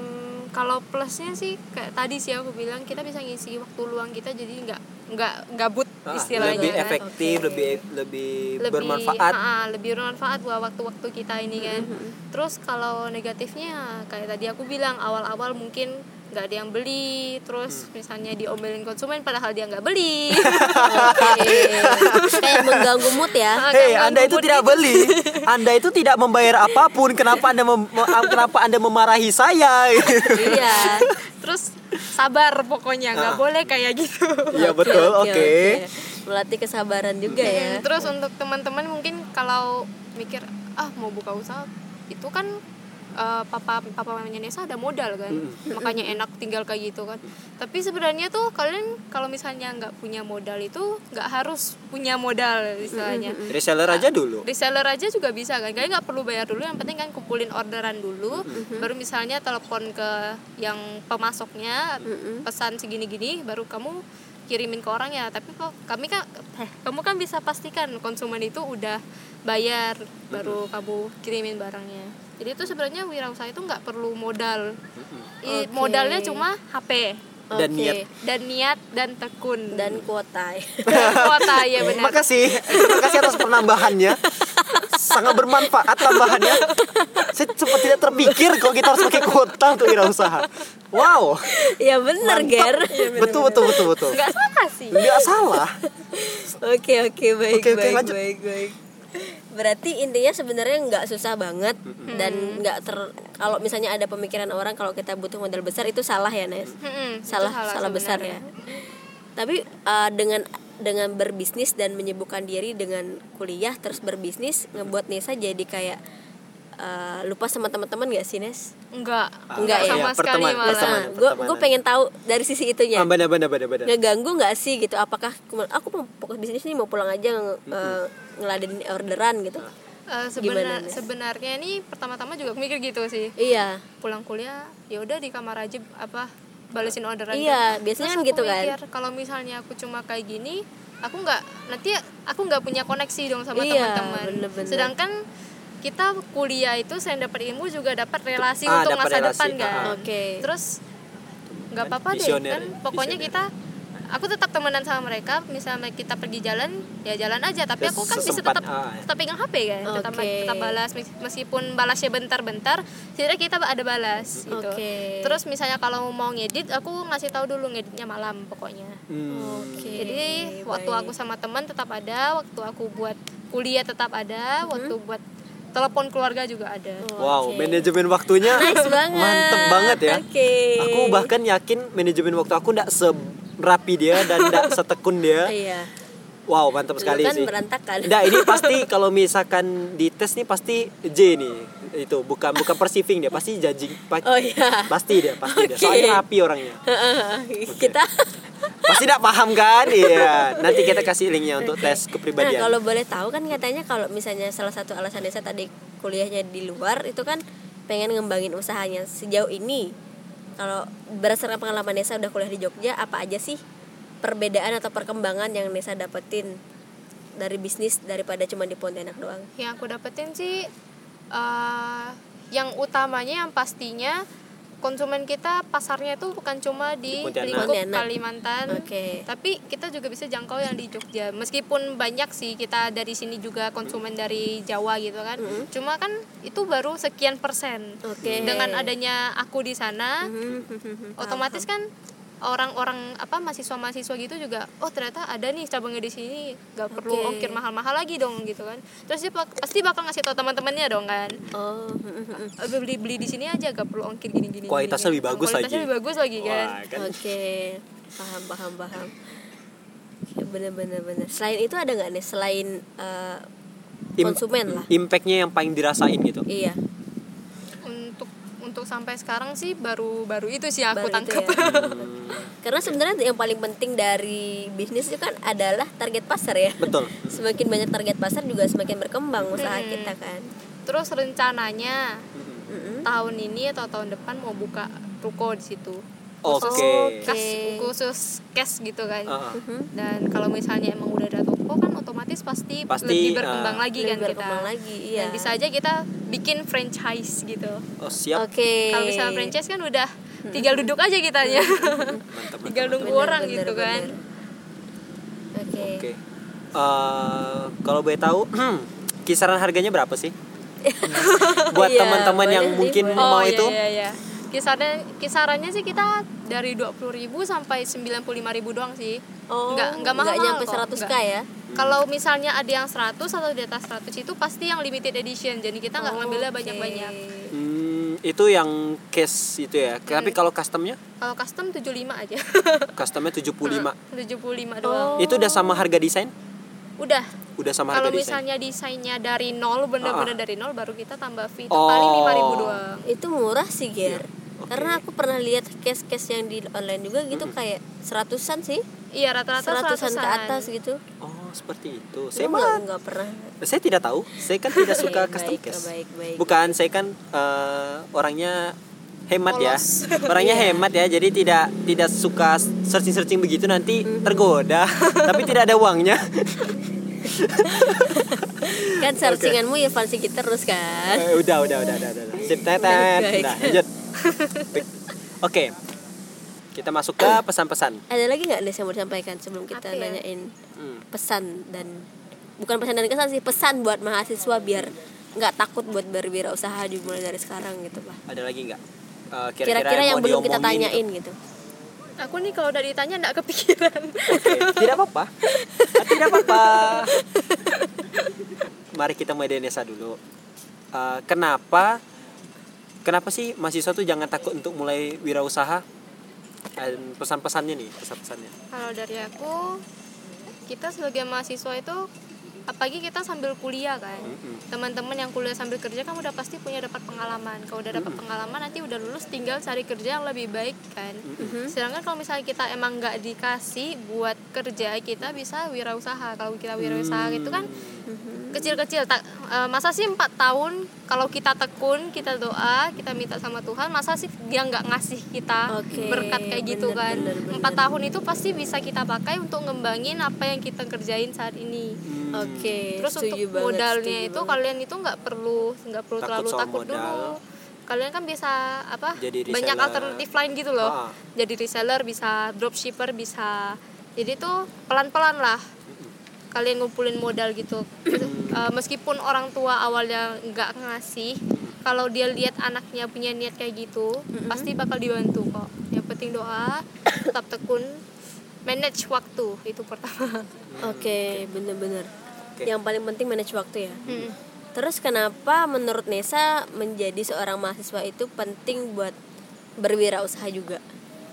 kalau plusnya sih kayak tadi sih aku bilang kita bisa ngisi waktu luang kita jadi nggak nggak gabut ah, istilahnya lebih kan. efektif, Okay. lebih lebih lebih bermanfaat. ah, lebih bermanfaat buat waktu-waktu kita ini kan. Terus kalau negatifnya kayak tadi aku bilang awal-awal mungkin nggak ada yang beli, terus hmm. misalnya diomelin konsumen padahal dia nggak beli. Oke. Kayak mengganggu mood ya. Hei, Anda itu tidak beli. Anda itu tidak membayar apapun. Kenapa Anda mem- kenapa Anda memarahi saya? Iya. Terus sabar pokoknya, nggak boleh kayak gitu. Iya betul, oke. Okay, okay. Melatih kesabaran juga ya. Terus untuk teman-teman mungkin kalau mikir ah mau buka usaha itu kan uh, papa papa mamanya Nesa ada modal kan, mm. makanya enak tinggal kayak gitu kan. Tapi sebenarnya tuh kalian kalau misalnya nggak punya modal itu nggak harus punya modal istilahnya. Mm-hmm. Reseller aja dulu. Reseller aja juga bisa kan, kalian nggak perlu bayar dulu, yang penting kan kumpulin orderan dulu, mm-hmm. baru misalnya telepon ke yang pemasoknya, mm-hmm. pesan segini-gini, baru kamu kirimin ke orang ya. Tapi kok kami kan eh, kamu kan bisa pastikan konsumen itu udah bayar baru mm-hmm. kamu kirimin barangnya. Jadi itu sebenarnya wirausaha itu nggak perlu modal, mm-hmm. okay. modalnya cuma H P dan okay. niat dan niat dan tekun dan kuota. Kuota ya benar. Makasih, terima kasih atas penambahannya. Sangat bermanfaat tambahannya. Saya sempat tidak terpikir kalau kita harus pakai kuota untuk wirausaha. Wow. Ya benar, Ger. Ya, betul, betul betul betul. Enggak salah sih. Enggak salah. Oke oke baik oke, oke, baik, lanjut. baik baik. Berarti intinya sebenarnya nggak susah banget, mm-hmm. dan nggak ter kalau misalnya ada pemikiran orang kalau kita butuh modal besar itu salah ya, Nes. Mm-hmm. Salah salah, salah besar ya. Tapi uh, dengan dengan berbisnis dan menyibukkan diri dengan kuliah terus berbisnis ngebuat Nesa jadi kayak uh, lupa sama teman-teman nggak sih, Nes? Enggak, enggak ya. sama sekali malah. Gue gue pengen tahu dari sisi itunya. Ah, benar benar benar benar. Ngeganggu nggak sih gitu? Apakah aku mau fokus bisnis nih, mau pulang aja nge, mm-hmm. uh, ngeladenin orderan gitu? Uh, sebenar, sebenarnya nih pertama-tama juga mikir gitu sih. Iya. Pulang kuliah, ya udah di kamar aja apa balesin orderan. Iya, kan? Biasanya kan gitu mikir, kan. Kalau misalnya aku cuma kayak gini, aku nggak nanti aku nggak punya koneksi dong sama iya, teman-teman. Bener-bener. Sedangkan kita kuliah itu selain dapat ilmu juga dapat relasi ah, untuk masa relasi. depan kan. Oke. Okay. Terus nggak apa-apa deh kan. Pokoknya Visioner. kita aku tetap temenan sama mereka, misalnya kita pergi jalan ya jalan aja, tapi aku kan bisa tetap ah, tetap pegang H P kan, okay. tetap tetap balas meskipun balasnya bentar-bentar, setidaknya kita ada balas gitu. Okay. Terus misalnya kalau mau ngedit, aku ngasih tahu dulu ngeditnya malam pokoknya. Hmm. Oke. Okay. Jadi waktu aku sama teman tetap ada, waktu aku buat kuliah tetap ada, hmm. waktu buat telepon keluarga juga ada. Wow, okay. Manajemen waktunya nice banget. Mantep banget ya. Okay. Aku bahkan yakin manajemen waktu aku enggak serapi dia dan enggak setekun dia. Iya. Wow, mantap sekali kan sih. Berantakan. Nah, ini pasti kalau misalkan di tes nih pasti J nih. Itu bukan bukan perceiving dia, pasti judging. Pa- oh iya. Pasti dia, pasti okay. dia. Soalnya rapi orangnya. Okay. Kita pasti tidak paham kan? Iya. Nanti kita kasih linknya untuk tes kepribadian. Nah, kalau boleh tahu kan katanya kalau misalnya salah satu alasan Nesa tadi kuliahnya di luar itu kan pengen ngembangin usahanya. Sejauh ini kalau berdasarkan pengalaman Nesa udah kuliah di Jogja, apa aja sih perbedaan atau perkembangan yang Nesa dapetin dari bisnis daripada cuma di Pontianak doang? Yang aku dapetin sih uh, yang utamanya yang pastinya konsumen kita pasarnya itu bukan cuma di, di lingkup Pontianak. Kalimantan, okay. tapi kita juga bisa jangkau yang di Jogja. Meskipun banyak sih kita dari sini juga konsumen dari Jawa gitu kan, mm-hmm. cuma kan itu baru sekian persen. Okay. Dengan adanya aku di sana, mm-hmm. otomatis kan orang-orang apa mahasiswa-mahasiswa gitu juga, oh ternyata ada nih cabangnya di sini, gak perlu okay. ongkir mahal-mahal lagi dong gitu kan. Terus dia pasti bakal ngasih tau teman-temannya dong kan. Oh, beli beli di sini aja gak perlu ongkir gini-gini. Kualitasnya lebih bagus Kualitasnya lagi. lebih bagus lagi kan. kan. Oke, okay. paham paham paham. Ya, bener-bener bener. Selain itu ada nggak nih selain uh, konsumen Im- lah. Impactnya yang paling dirasain gitu. Iya. Untuk sampai sekarang sih baru baru itu sih aku tangkap. Ya. hmm. Karena sebenarnya yang paling penting dari bisnis itu kan adalah target pasar ya. Betul. Semakin banyak target pasar juga semakin berkembang usaha hmm. kita kan. Terus rencananya hmm. tahun ini atau tahun depan mau buka ruko di situ. Oke. Okay. Khusus cash gitu kan. Uh-huh. Dan kalau misalnya emang udah ada toko kan otomatis bisnis pasti, Pasti, lebih berkembang uh, lagi lebih kan kita. berkembang lagi, iya. Dan bisa aja kita bikin franchise gitu. Oh siap. Oke. Kalau misalnya franchise kan udah tinggal duduk aja kitanya. Mantap, Tinggal mantap, nunggu Bener, orang bener, gitu kan. bener. Oke. Oke. Eh, kalau boleh tahu, kisaran harganya berapa sih? Buat Iya, teman-teman yang boleh mungkin sih, mau Oh iya itu. iya iya. Kisarannya kisarannya sih kita dari dua puluh ribu sampai sembilan puluh lima ribu doang sih. Oh, Nggak nggak mahal. nggak nyampe kok, seratus k nggak. ya? Kalau misalnya ada yang seratus atau di atas seratus itu pasti yang limited edition. Jadi kita nggak ngambilnya Oke. banyak-banyak. Hmm, itu yang case itu ya. Tapi kalau customnya, Kalau custom tujuh puluh lima aja. customnya tujuh puluh lima. tujuh puluh lima doang. Itu udah sama harga desain? Udah. Udah sama harga Kalau desain. misalnya desainnya dari nol, bener-bener Ah. dari nol, baru kita tambah fee. Itu Oh. paling lima ribu doang. Itu murah sih, Ger. Oke. Karena aku pernah lihat case-case yang di online juga gitu kayak seratusan sih. Iya, rata-rata Seratusan seratusan ke atas gitu. Oh, seperti itu. Saya Saya nggak mah nggak pernah. saya tidak tahu. Saya kan tidak suka Oke, custom baik, case. baik, baik. Bukan, saya kan eh, orangnya hemat ya. Polos. Orangnya Iya. hemat ya. Jadi tidak tidak suka searching-searching begitu nanti tergoda tapi tidak ada uangnya. Kan searchinganmu ya fancy kita terus kan. Eh, udah, udah, udah, udah, udah. Sip, tetet. Baik, baik. Udah, lanjut. Oke. Kita masuk ke pesan-pesan. Ada lagi nggak Nes yang mau disampaikan sebelum kita Apa ya? nanyain Hmm. pesan dan bukan pesan dan kesan sih, pesan buat mahasiswa biar nggak takut buat berwirausaha dimulai dari sekarang gitu Pak. Ada lagi nggak? Eh, Kira-kira yang mau belum kita diomongin tanyain gitu? gitu. Aku nih kalau udah ditanya nggak kepikiran. Oke, tidak apa-apa. Tidak apa-apa. Mari kita mulai dari Nesa dulu. Eh, kenapa kenapa sih mahasiswa tuh jangan takut untuk mulai wirausaha? Dan pesan-pesannya nih, pesan-pesannya. Kalau dari aku, kita sebagai mahasiswa itu, apalagi kita sambil kuliah kan, Mm-mm. teman-teman yang kuliah sambil kerja kan udah pasti punya dapat pengalaman. Kalau udah dapat pengalaman nanti udah lulus tinggal cari kerja yang lebih baik kan. Sedangkan kalau misalnya kita emang nggak dikasih buat kerja, kita bisa wirausaha. Kalau kita wirausaha itu kan kecil-kecil, tak, eh, masa sih empat tahun kalau kita tekun, kita doa, kita minta sama Tuhan, masa sih dia nggak ngasih kita Oke, berkat kayak gitu bener, kan. bener, bener. Empat tahun itu pasti bisa kita pakai untuk ngembangin apa yang kita kerjain saat ini. Oke. Terus setuju untuk banget, modalnya setuju itu banget. kalian itu nggak perlu nggak perlu Takut terlalu soal takut modal. dulu. Kalian kan bisa apa? Jadi Banyak reseller. alternatif lain gitu loh. Ah. Jadi reseller bisa, dropshipper bisa. Jadi tuh pelan-pelan lah. Kalian ngumpulin modal gitu. Uh, meskipun orang tua awalnya nggak ngasih, kalau dia lihat anaknya punya niat kayak gitu, pasti bakal dibantu kok. Yang penting doa, tetap tekun, manage waktu itu pertama. Oke, bener-bener. Oke. Yang paling penting manage waktu ya. Hmm. Terus kenapa menurut Nesa menjadi seorang mahasiswa itu penting buat berwirausaha juga?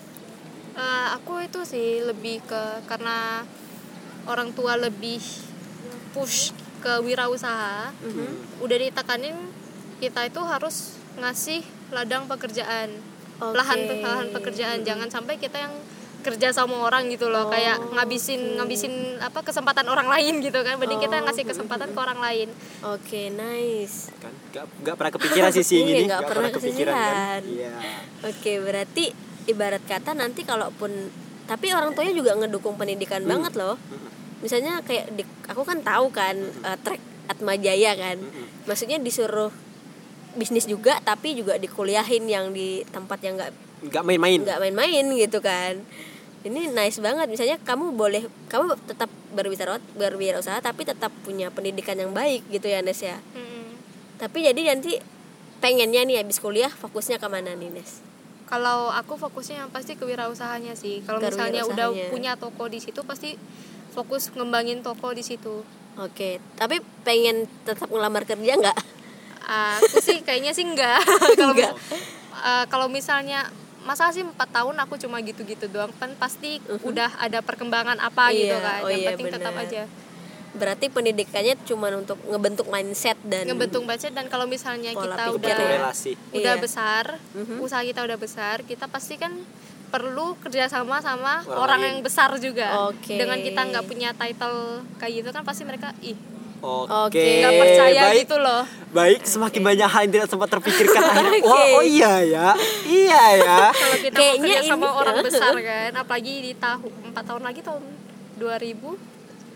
Uh, aku itu sih lebih ke karena orang tua lebih push ke wirausaha. Udah ditekanin kita itu harus ngasih ladang pekerjaan, Oke. lahan lahan pekerjaan. Jangan sampai kita yang kerja sama orang gitu loh, Oh, kayak ngabisin ngabisin apa kesempatan orang lain gitu kan. Mending kita Oh, ngasih kesempatan ke orang lain. Oke, nice. Kan nggak nggak pernah kepikiran sih sih Iya, gini. nggak pernah kepikiran kan. kepikiran. Iya. Oke, berarti ibarat kata nanti kalaupun tapi orang tuanya juga ngedukung pendidikan Hmm. banget loh. Misalnya kayak di, aku kan tahu kan uh, track Atma Jaya kan. Maksudnya disuruh bisnis juga tapi juga dikuliahin yang di tempat yang nggak Nggak main-main. nggak main-main gitu kan. Ini nice banget. Misalnya kamu boleh kamu tetap berwirausaha berwirausaha tapi tetap punya pendidikan yang baik gitu ya Nes ya. Mm-mm. Tapi jadi nanti pengennya nih habis kuliah fokusnya kemana nih Nes? Kalau aku fokusnya yang pasti ke wirausahanya sih. Kalau Ke misalnya udah wirausahanya. punya toko di situ pasti fokus ngembangin toko di situ. Oke, tapi pengen tetap ngelamar kerja nggak? Aku sih kayaknya sih enggak. Kalau Enggak. uh, kalau misalnya masa sih empat tahun aku cuma gitu-gitu doang, kan pasti udah ada perkembangan apa gitu Iya, kan. oh Yang iya, penting tetap benar. aja Berarti pendidikannya cuma untuk ngebentuk mindset dan ngebentuk budget. Dan kalau misalnya Pola kita pikir udah Satu relasi. udah Iya. besar, Mhm. usaha kita udah besar, kita pasti kan perlu kerjasama sama Orang orang, lain. yang besar juga. Oke. Dengan kita nggak punya title kayak gitu kan pasti mereka ih Oke. Oke. nggak percaya baik. gitu loh. Baik, semakin banyak hal yang tidak sempat terpikirkan akhirnya. Oke. Wah, oh iya ya. Iya ya. Kalau kita Kayaknya mau kerja sama ini- orang besar kan, apalagi di tahun empat tahun lagi tahun dua ribu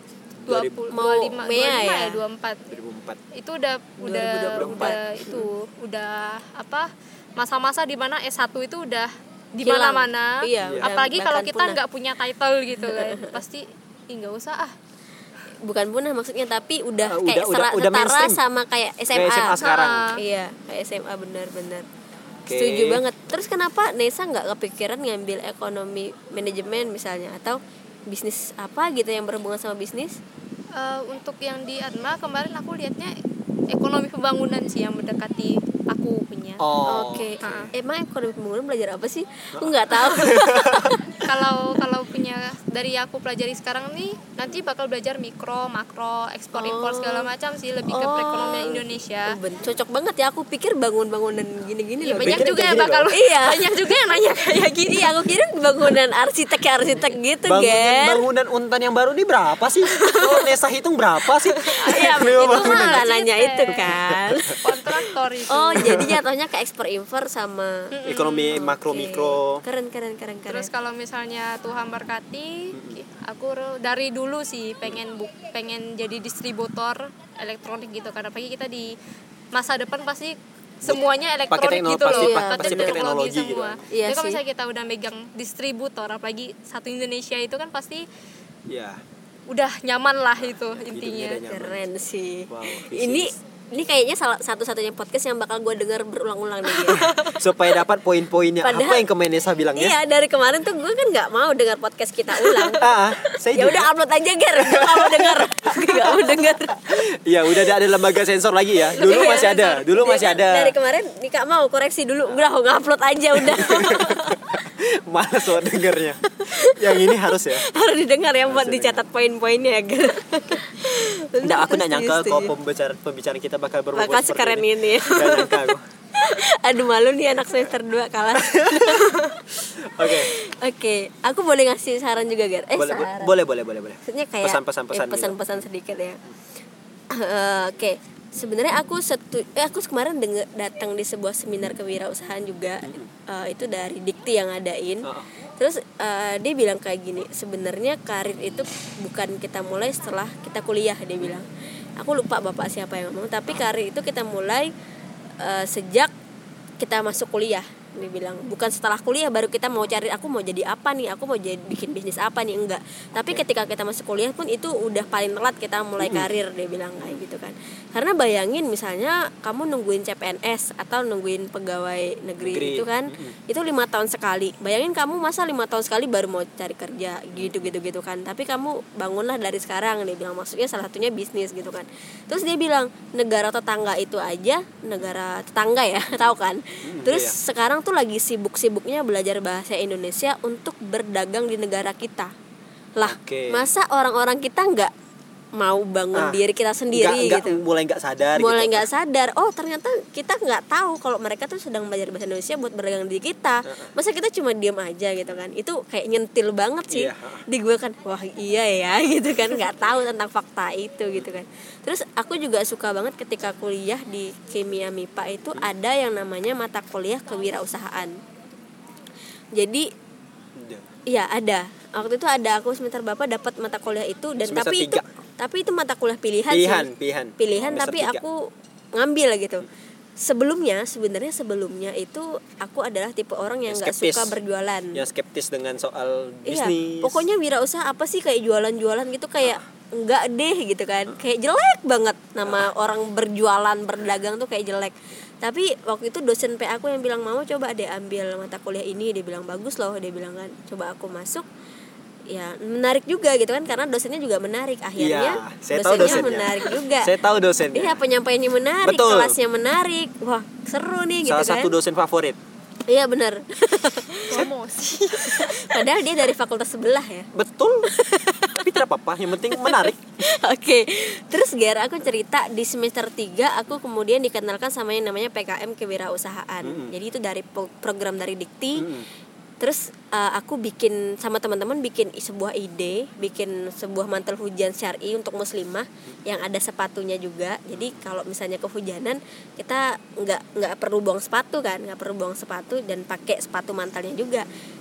dua puluh mau dua puluh lima Mea ya? ya dua puluh empat dua ribu empat itu udah udah dua ribu dua puluh empat. udah itu udah apa masa-masa di mana S satu itu udah di Hilang. mana-mana. Iya, apalagi udah kalau bahkan kita punah. nggak punya title gitu kan pasti ih nggak usah ah. Bukan punah maksudnya, tapi udah Uh, kayak udah- sera- udah setara mainstream. sama kayak S M A. Kayak S M A sekarang. Ah. Iya, kayak S M A benar-benar. Oke. Setuju banget. Terus kenapa Nesa nggak kepikiran ngambil ekonomi manajemen misalnya, atau bisnis apa gitu yang berhubungan sama bisnis? Eh, untuk yang di Atma kemarin aku lihatnya ekonomi pembangunan sih yang mendekati aku punya. Oh. Oke. Ah. Emang ekonomi pembangunan belajar apa sih? Aku nggak tahu. Kalau kalau punya dari aku pelajari sekarang nih nanti bakal belajar mikro, makro, ekspor impor segala macam sih, lebih ke Oh. perekonomian Indonesia. Oh, ben- cocok banget ya. Aku pikir bangun-bangunan gini-gini Ya, loh. banyak Bikin juga kayak yang gini bakal loh. Iya. banyak juga yang nanya kayak gini. Iya, aku kira bangunan arsitek kayak arsitek gitu, Bangunan, Ger. bangunan Untan yang baru ini berapa sih? Oh, Nesa hitung berapa sih? Iya, Lima itu bangunan. mah nanya itu kan. Kontraktor itu. Oh, jadi jatuhnya ke ekspor impor sama Ekonomi makro Oke. mikro. Keren keren keren keren. Terus kalau misalnya Tuhan berkati, aku re- dari dulu sih pengen bu- pengen jadi distributor elektronik gitu, karena pagi kita di masa depan pasti semuanya elektronik teknolo- gitu loh, pasti- pasti pakai pakai teknologi teknologi gitu semua. kan. Iya Jadi kalau sih. misalnya kita udah megang distributor, apalagi satu Indonesia itu kan pasti Ya. udah nyaman lah itu intinya. udah nyaman. Keren sih. Wow, ini bisnis. ini kayaknya salah satu-satunya podcast yang bakal gue dengar berulang-ulang nih. Ger. Supaya dapat poin-poinnya Padahal- apa yang kemarin Nesa bilangnya. Iya, dari kemarin tuh gue kan nggak mau dengar podcast kita ulang. Ah, saya Ya juga. udah upload aja, Ger. Gue nggak mau dengar. Gue nggak mau dengar. Iya, udah ada lembaga sensor lagi ya. Dulu Iya, masih ada, dulu Dia masih kan ada. Dari kemarin Nika mau koreksi dulu. Udah, nge-upload aja udah. Males buat dengernya. Yang ini harus ya. Harus didengar ya buat Harus dicatat poin-poinnya ya, Ger. Enggak, aku enggak nyangka Setuju, kalau setuju. pembicara pembicaraan kita bakal berbobot Bakal seperti sekeren ini. Enggak nyangka aku. Aduh, malu nih anak semester dua kalah. Oke. Oke, aku boleh ngasih saran juga, Ger? Eh, Boleh, saran. boleh, boleh, boleh, boleh. Maksudnya kayak Pesan-pesan pesan. ya, pesan-pesan sedikit ya. Eh, Oke, sebenarnya aku setu, eh, aku kemarin denger, datang di sebuah seminar kewirausahaan juga. Eh, itu dari Dikti yang ngadain. Oh. Terus eh, dia bilang kayak gini, sebenarnya karir itu bukan kita mulai setelah kita kuliah, dia bilang. Aku lupa bapak siapa yang ngomong, tapi karir itu kita mulai eh, sejak kita masuk kuliah. Dia bilang bukan setelah kuliah baru kita mau cari aku mau jadi apa nih, aku mau jadi bikin bisnis apa nih, enggak. Tapi ketika kita masuk kuliah pun itu udah paling telat kita mulai karir, dia bilang kayak gitu kan. Karena bayangin misalnya kamu nungguin C P N S atau nungguin pegawai negeri, Negeri. itu kan, itu lima tahun sekali. Bayangin kamu masa lima tahun sekali baru mau cari kerja gitu gitu gitu kan. Tapi kamu bangunlah dari sekarang, dia bilang, maksudnya salah satunya bisnis gitu kan. Terus dia bilang negara tetangga itu aja, negara tetangga ya, tahu kan. Terus iya. sekarang tuh lagi sibuk-sibuknya belajar bahasa Indonesia untuk berdagang di negara kita. Lah, Oke. masa orang-orang kita nggak mau bangun Ah, diri kita sendiri Nggak- nggak- gitu? mulai nggak sadar Mulai gitu. nggak sadar. Oh, ternyata kita nggak tahu kalau mereka tuh sedang belajar bahasa Indonesia buat berdagang di kita. Masa kita cuma diam aja gitu kan? Itu kayak nyentil banget sih. Iya. Di gue kan, wah iya ya gitu kan, nggak tahu tentang fakta itu gitu kan. Terus aku juga suka banget ketika kuliah di Kimia M I P A itu ada yang namanya mata kuliah kewirausahaan. Jadi Udah. iya ada. Waktu itu ada aku semester berapa dapat mata kuliah itu, dan Semester tapi tiga. itu tapi itu mata kuliah pilihan Pilihan, sih. pilihan. Pilihan Semester tapi tiga. aku ngambil gitu. Sebelumnya sebenarnya sebelumnya itu aku adalah tipe orang yang nggak Skeptis. suka berjualan. Yang skeptis dengan soal Iya, bisnis. pokoknya wirausaha apa sih kayak jualan-jualan gitu, kayak enggak deh gitu kan. Kayak jelek banget nama orang berjualan, berdagang tuh kayak jelek. Tapi waktu itu dosen P aku yang bilang, mau coba deh ambil mata kuliah ini, dia bilang bagus loh, dia bilang kan. Coba aku masuk, ya menarik juga gitu kan, karena dosennya juga menarik. Akhirnya Iya, saya tahu dosennya. menarik juga. Saya tahu dosennya. Iya, penyampaiannya menarik, Betul. kelasnya menarik. Wah, seru nih gitu Salah kan. satu dosen favorit. Iya benar. Promosi. Padahal dia dari fakultas sebelah ya. Betul. Tapi tidak apa-apa, yang penting menarik. Oke, terus Ger, aku cerita di semester tiga aku kemudian dikenalkan sama yang namanya P K M Kewirausahaan. Mm-hmm. Jadi itu dari pro- program dari Dikti. Mm-hmm. Terus uh, aku bikin sama teman-teman bikin sebuah ide, bikin sebuah mantel hujan syar'i untuk muslimah yang ada sepatunya juga. Jadi kalau misalnya kehujanan kita nggak nggak perlu buang sepatu kan, nggak perlu buang sepatu dan pakai sepatu mantelnya juga.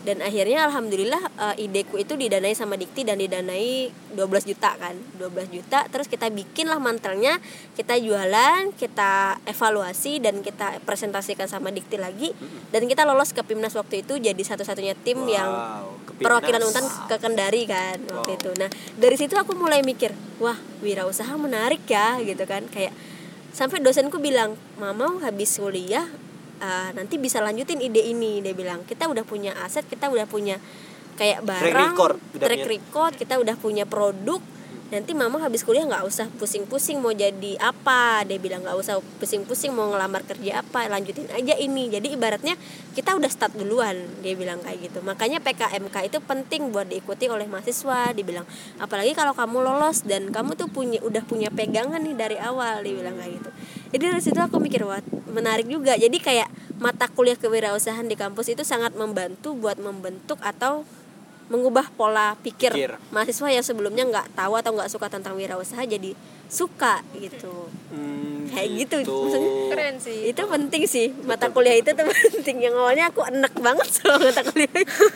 Dan akhirnya alhamdulillah uh, ideku itu didanai sama Dikti dan didanai dua belas juta kan. dua belas juta terus kita bikinlah mantelnya, kita jualan, kita evaluasi dan kita presentasikan sama Dikti lagi dan kita lolos ke Pimnas waktu itu jadi satu-satunya tim wow, yang perwakilan Untan ke Kendari kan wow. waktu itu. Nah, dari situ aku mulai mikir, wah, wirausaha menarik ya gitu kan. Kayak sampai dosenku bilang, "Mama habis kuliah Uh, nanti bisa lanjutin ide ini," dia bilang. Kita udah punya aset, kita udah punya kayak barang, track record, track record kita udah punya produk. Nanti mama habis kuliah nggak usah pusing-pusing mau jadi apa, dia bilang, nggak usah pusing-pusing mau ngelamar kerja apa, lanjutin aja ini. Jadi ibaratnya kita udah start duluan, dia bilang kayak gitu. Makanya P K M K itu penting buat diikuti oleh mahasiswa, dibilang. Apalagi kalau kamu lolos dan kamu tuh punya udah punya pegangan nih dari awal, dia bilang kayak gitu. Jadi dari situ aku mikir, wah menarik juga. Jadi kayak mata kuliah kewirausahaan di kampus itu sangat membantu buat membentuk atau mengubah pola pikir, pikir. mahasiswa yang sebelumnya nggak tahu atau nggak suka tentang wirausaha jadi suka gitu. Hmm, kayak gitu, gitu. Maksudnya keren sih. Itu penting sih, mata kuliah itu tuh penting. Yang awalnya aku enak banget sama mata kuliah.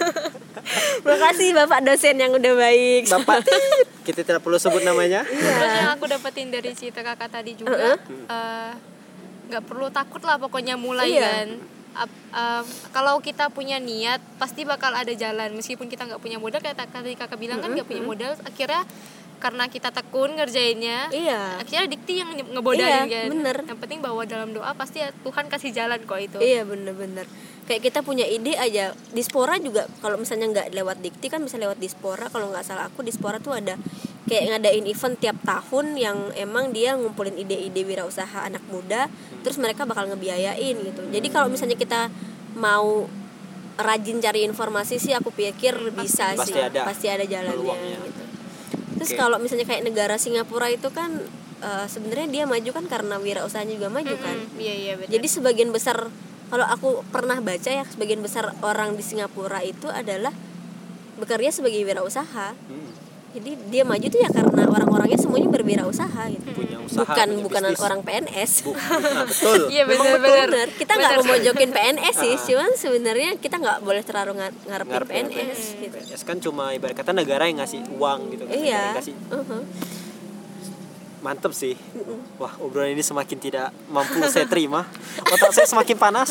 Makasih Bapak dosen yang udah baik. Bapak kita tidak perlu sebut namanya. Terus yang aku dapetin dari cerita kakak tadi juga, nggak uh-uh. uh, perlu takut lah pokoknya mulai iya. kan. Uh, uh, kalau kita punya niat pasti bakal ada jalan, meskipun kita nggak punya modal kayak tadi kakak bilang kan nggak punya modal, akhirnya karena kita tekun ngerjainnya, iya. akhirnya Dikti yang ngebodalin iya, kan. Bener. Yang penting bawa dalam doa pasti ya Tuhan kasih jalan kok itu. Iya bener-bener. Kayak kita punya ide aja, Dispora juga kalau misalnya nggak lewat Dikti kan bisa lewat Dispora. Kalau nggak salah aku Dispora tuh ada kayak ngadain event tiap tahun yang emang dia ngumpulin ide-ide wirausaha anak muda, terus mereka bakal ngebiayain gitu. Jadi kalau misalnya kita mau rajin cari informasi sih aku pikir bisa pasti sih, ada. pasti ada jalannya gitu. Terus okay. kalau misalnya kayak negara Singapura itu kan uh, sebenarnya dia maju kan karena wirausahanya juga maju kan. Mm-hmm. Iya iya benar. Jadi sebagian besar kalau aku pernah baca ya sebagian besar orang di Singapura itu adalah bekerja sebagai wirausaha. Hmm. Jadi dia maju tuh ya karena orang-orangnya semuanya berwirausaha gitu. Punya usaha, bukan punya bukan bisnis. Orang P N S. Nah, betul. Iya benar-benar. Kita nggak memojokin P N S sih, cuman sebenarnya kita nggak boleh terlalu ngarepin Ngarep P N S. Hmm. Gitu. P N S kan cuma ibarat kata negara yang ngasih uang gitu kan. Iya. Ngasih. Uh-huh. Mantep sih. Wah, obrolan ini semakin tidak mampu saya terima. Otak saya semakin panas.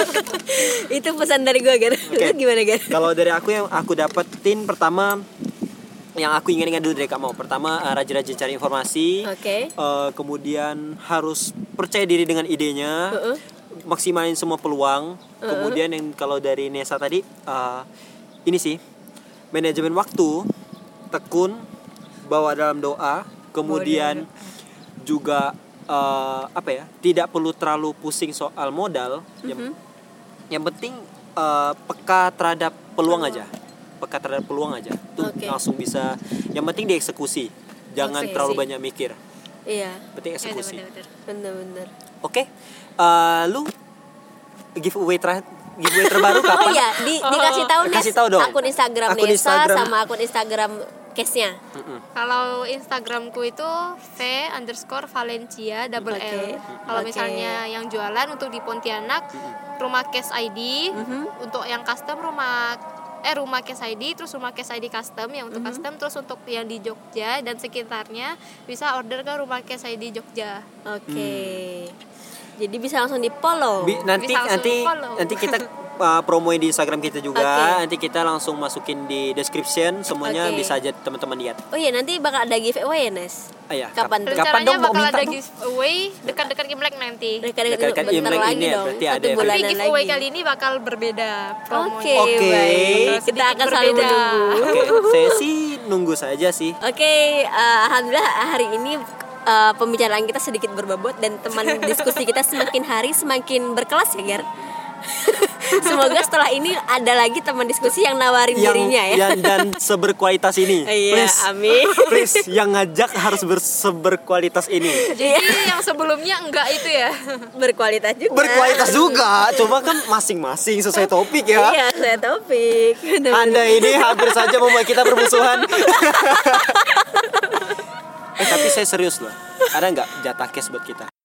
Itu pesan dari gue, Gar. Okay. Gimana, Gar? Kalau dari aku yang aku dapetin pertama, yang aku ingat-ingat dulu dari kamu. Pertama, uh, rajin-rajin cari informasi. Okay. Uh, kemudian harus percaya diri dengan idenya. Uh-uh. Maksimalin semua peluang. Uh-uh. Kemudian yang kalau dari Nesa tadi, uh, ini sih manajemen waktu, tekun, bawa dalam doa. Kemudian oh, juga uh, apa ya? Tidak perlu terlalu pusing soal modal. Mm-hmm. Yang, yang penting uh, peka terhadap peluang aja. Peka terhadap peluang aja tuh okay. langsung bisa. Yang penting dieksekusi, jangan okay, terlalu sih. banyak mikir. Iya. Penting eksekusi. Bener-bener. Oke, okay. uh, lu giveaway terakhir, giveaway terbaru kapan? Oh iya, di, dikasih tahu nih. Kasih tahu dong. Akun Instagram akun Nesa Instagram. sama akun Instagram Case-nya. Mm-hmm. Kalau Instagramku itu v underscore Valencia double okay. L. Kalau okay. misalnya yang jualan untuk di Pontianak, mm-hmm. rumah Case I D. Mm-hmm. Untuk yang custom rumah eh rumah Case I D, terus rumah Case I D custom yang untuk mm-hmm. custom, terus untuk yang di Jogja dan sekitarnya bisa order ke rumah Case I D Jogja. Oke. Okay. Hmm. Jadi bisa langsung di follow. Bi- nanti nanti nanti kita uh, promoin di Instagram kita juga. Okay. Nanti kita langsung masukin di description semuanya, okay. bisa aja teman-teman lihat. Oh iya, nanti bakal ada giveaway ya, Nes? Oh iya. Kapan tuh? Kapan dong bakal ada giveaway dekat-dekat Imlek nanti. Dekat-dekat Imlek lagi ini dong. Satu bulan lagi. Giveaway kali ini bakal berbeda promonya. Oke, okay, okay. Kita akan selalu menunggu. Oke, okay. Saya sih nunggu saja sih. Oke, okay, uh, alhamdulillah hari ini Uh, pembicaraan kita sedikit berbobot dan teman diskusi kita semakin hari semakin berkelas ya, Ger. Semoga setelah ini ada lagi teman diskusi yang nawarin yang, dirinya ya. Yang dan seberkualitas ini. Iya, amin. Please, yang ngajak harus berseberkualitas ini. Jadi yang sebelumnya enggak itu ya. Berkualitas juga. Berkualitas juga. Coba kan masing-masing sesuai topik ya. Iya, sesuai topik. Anda ini hampir saja membuat kita bermusuhan. Eh tapi saya serius loh. Ada nggak jatah cash buat kita?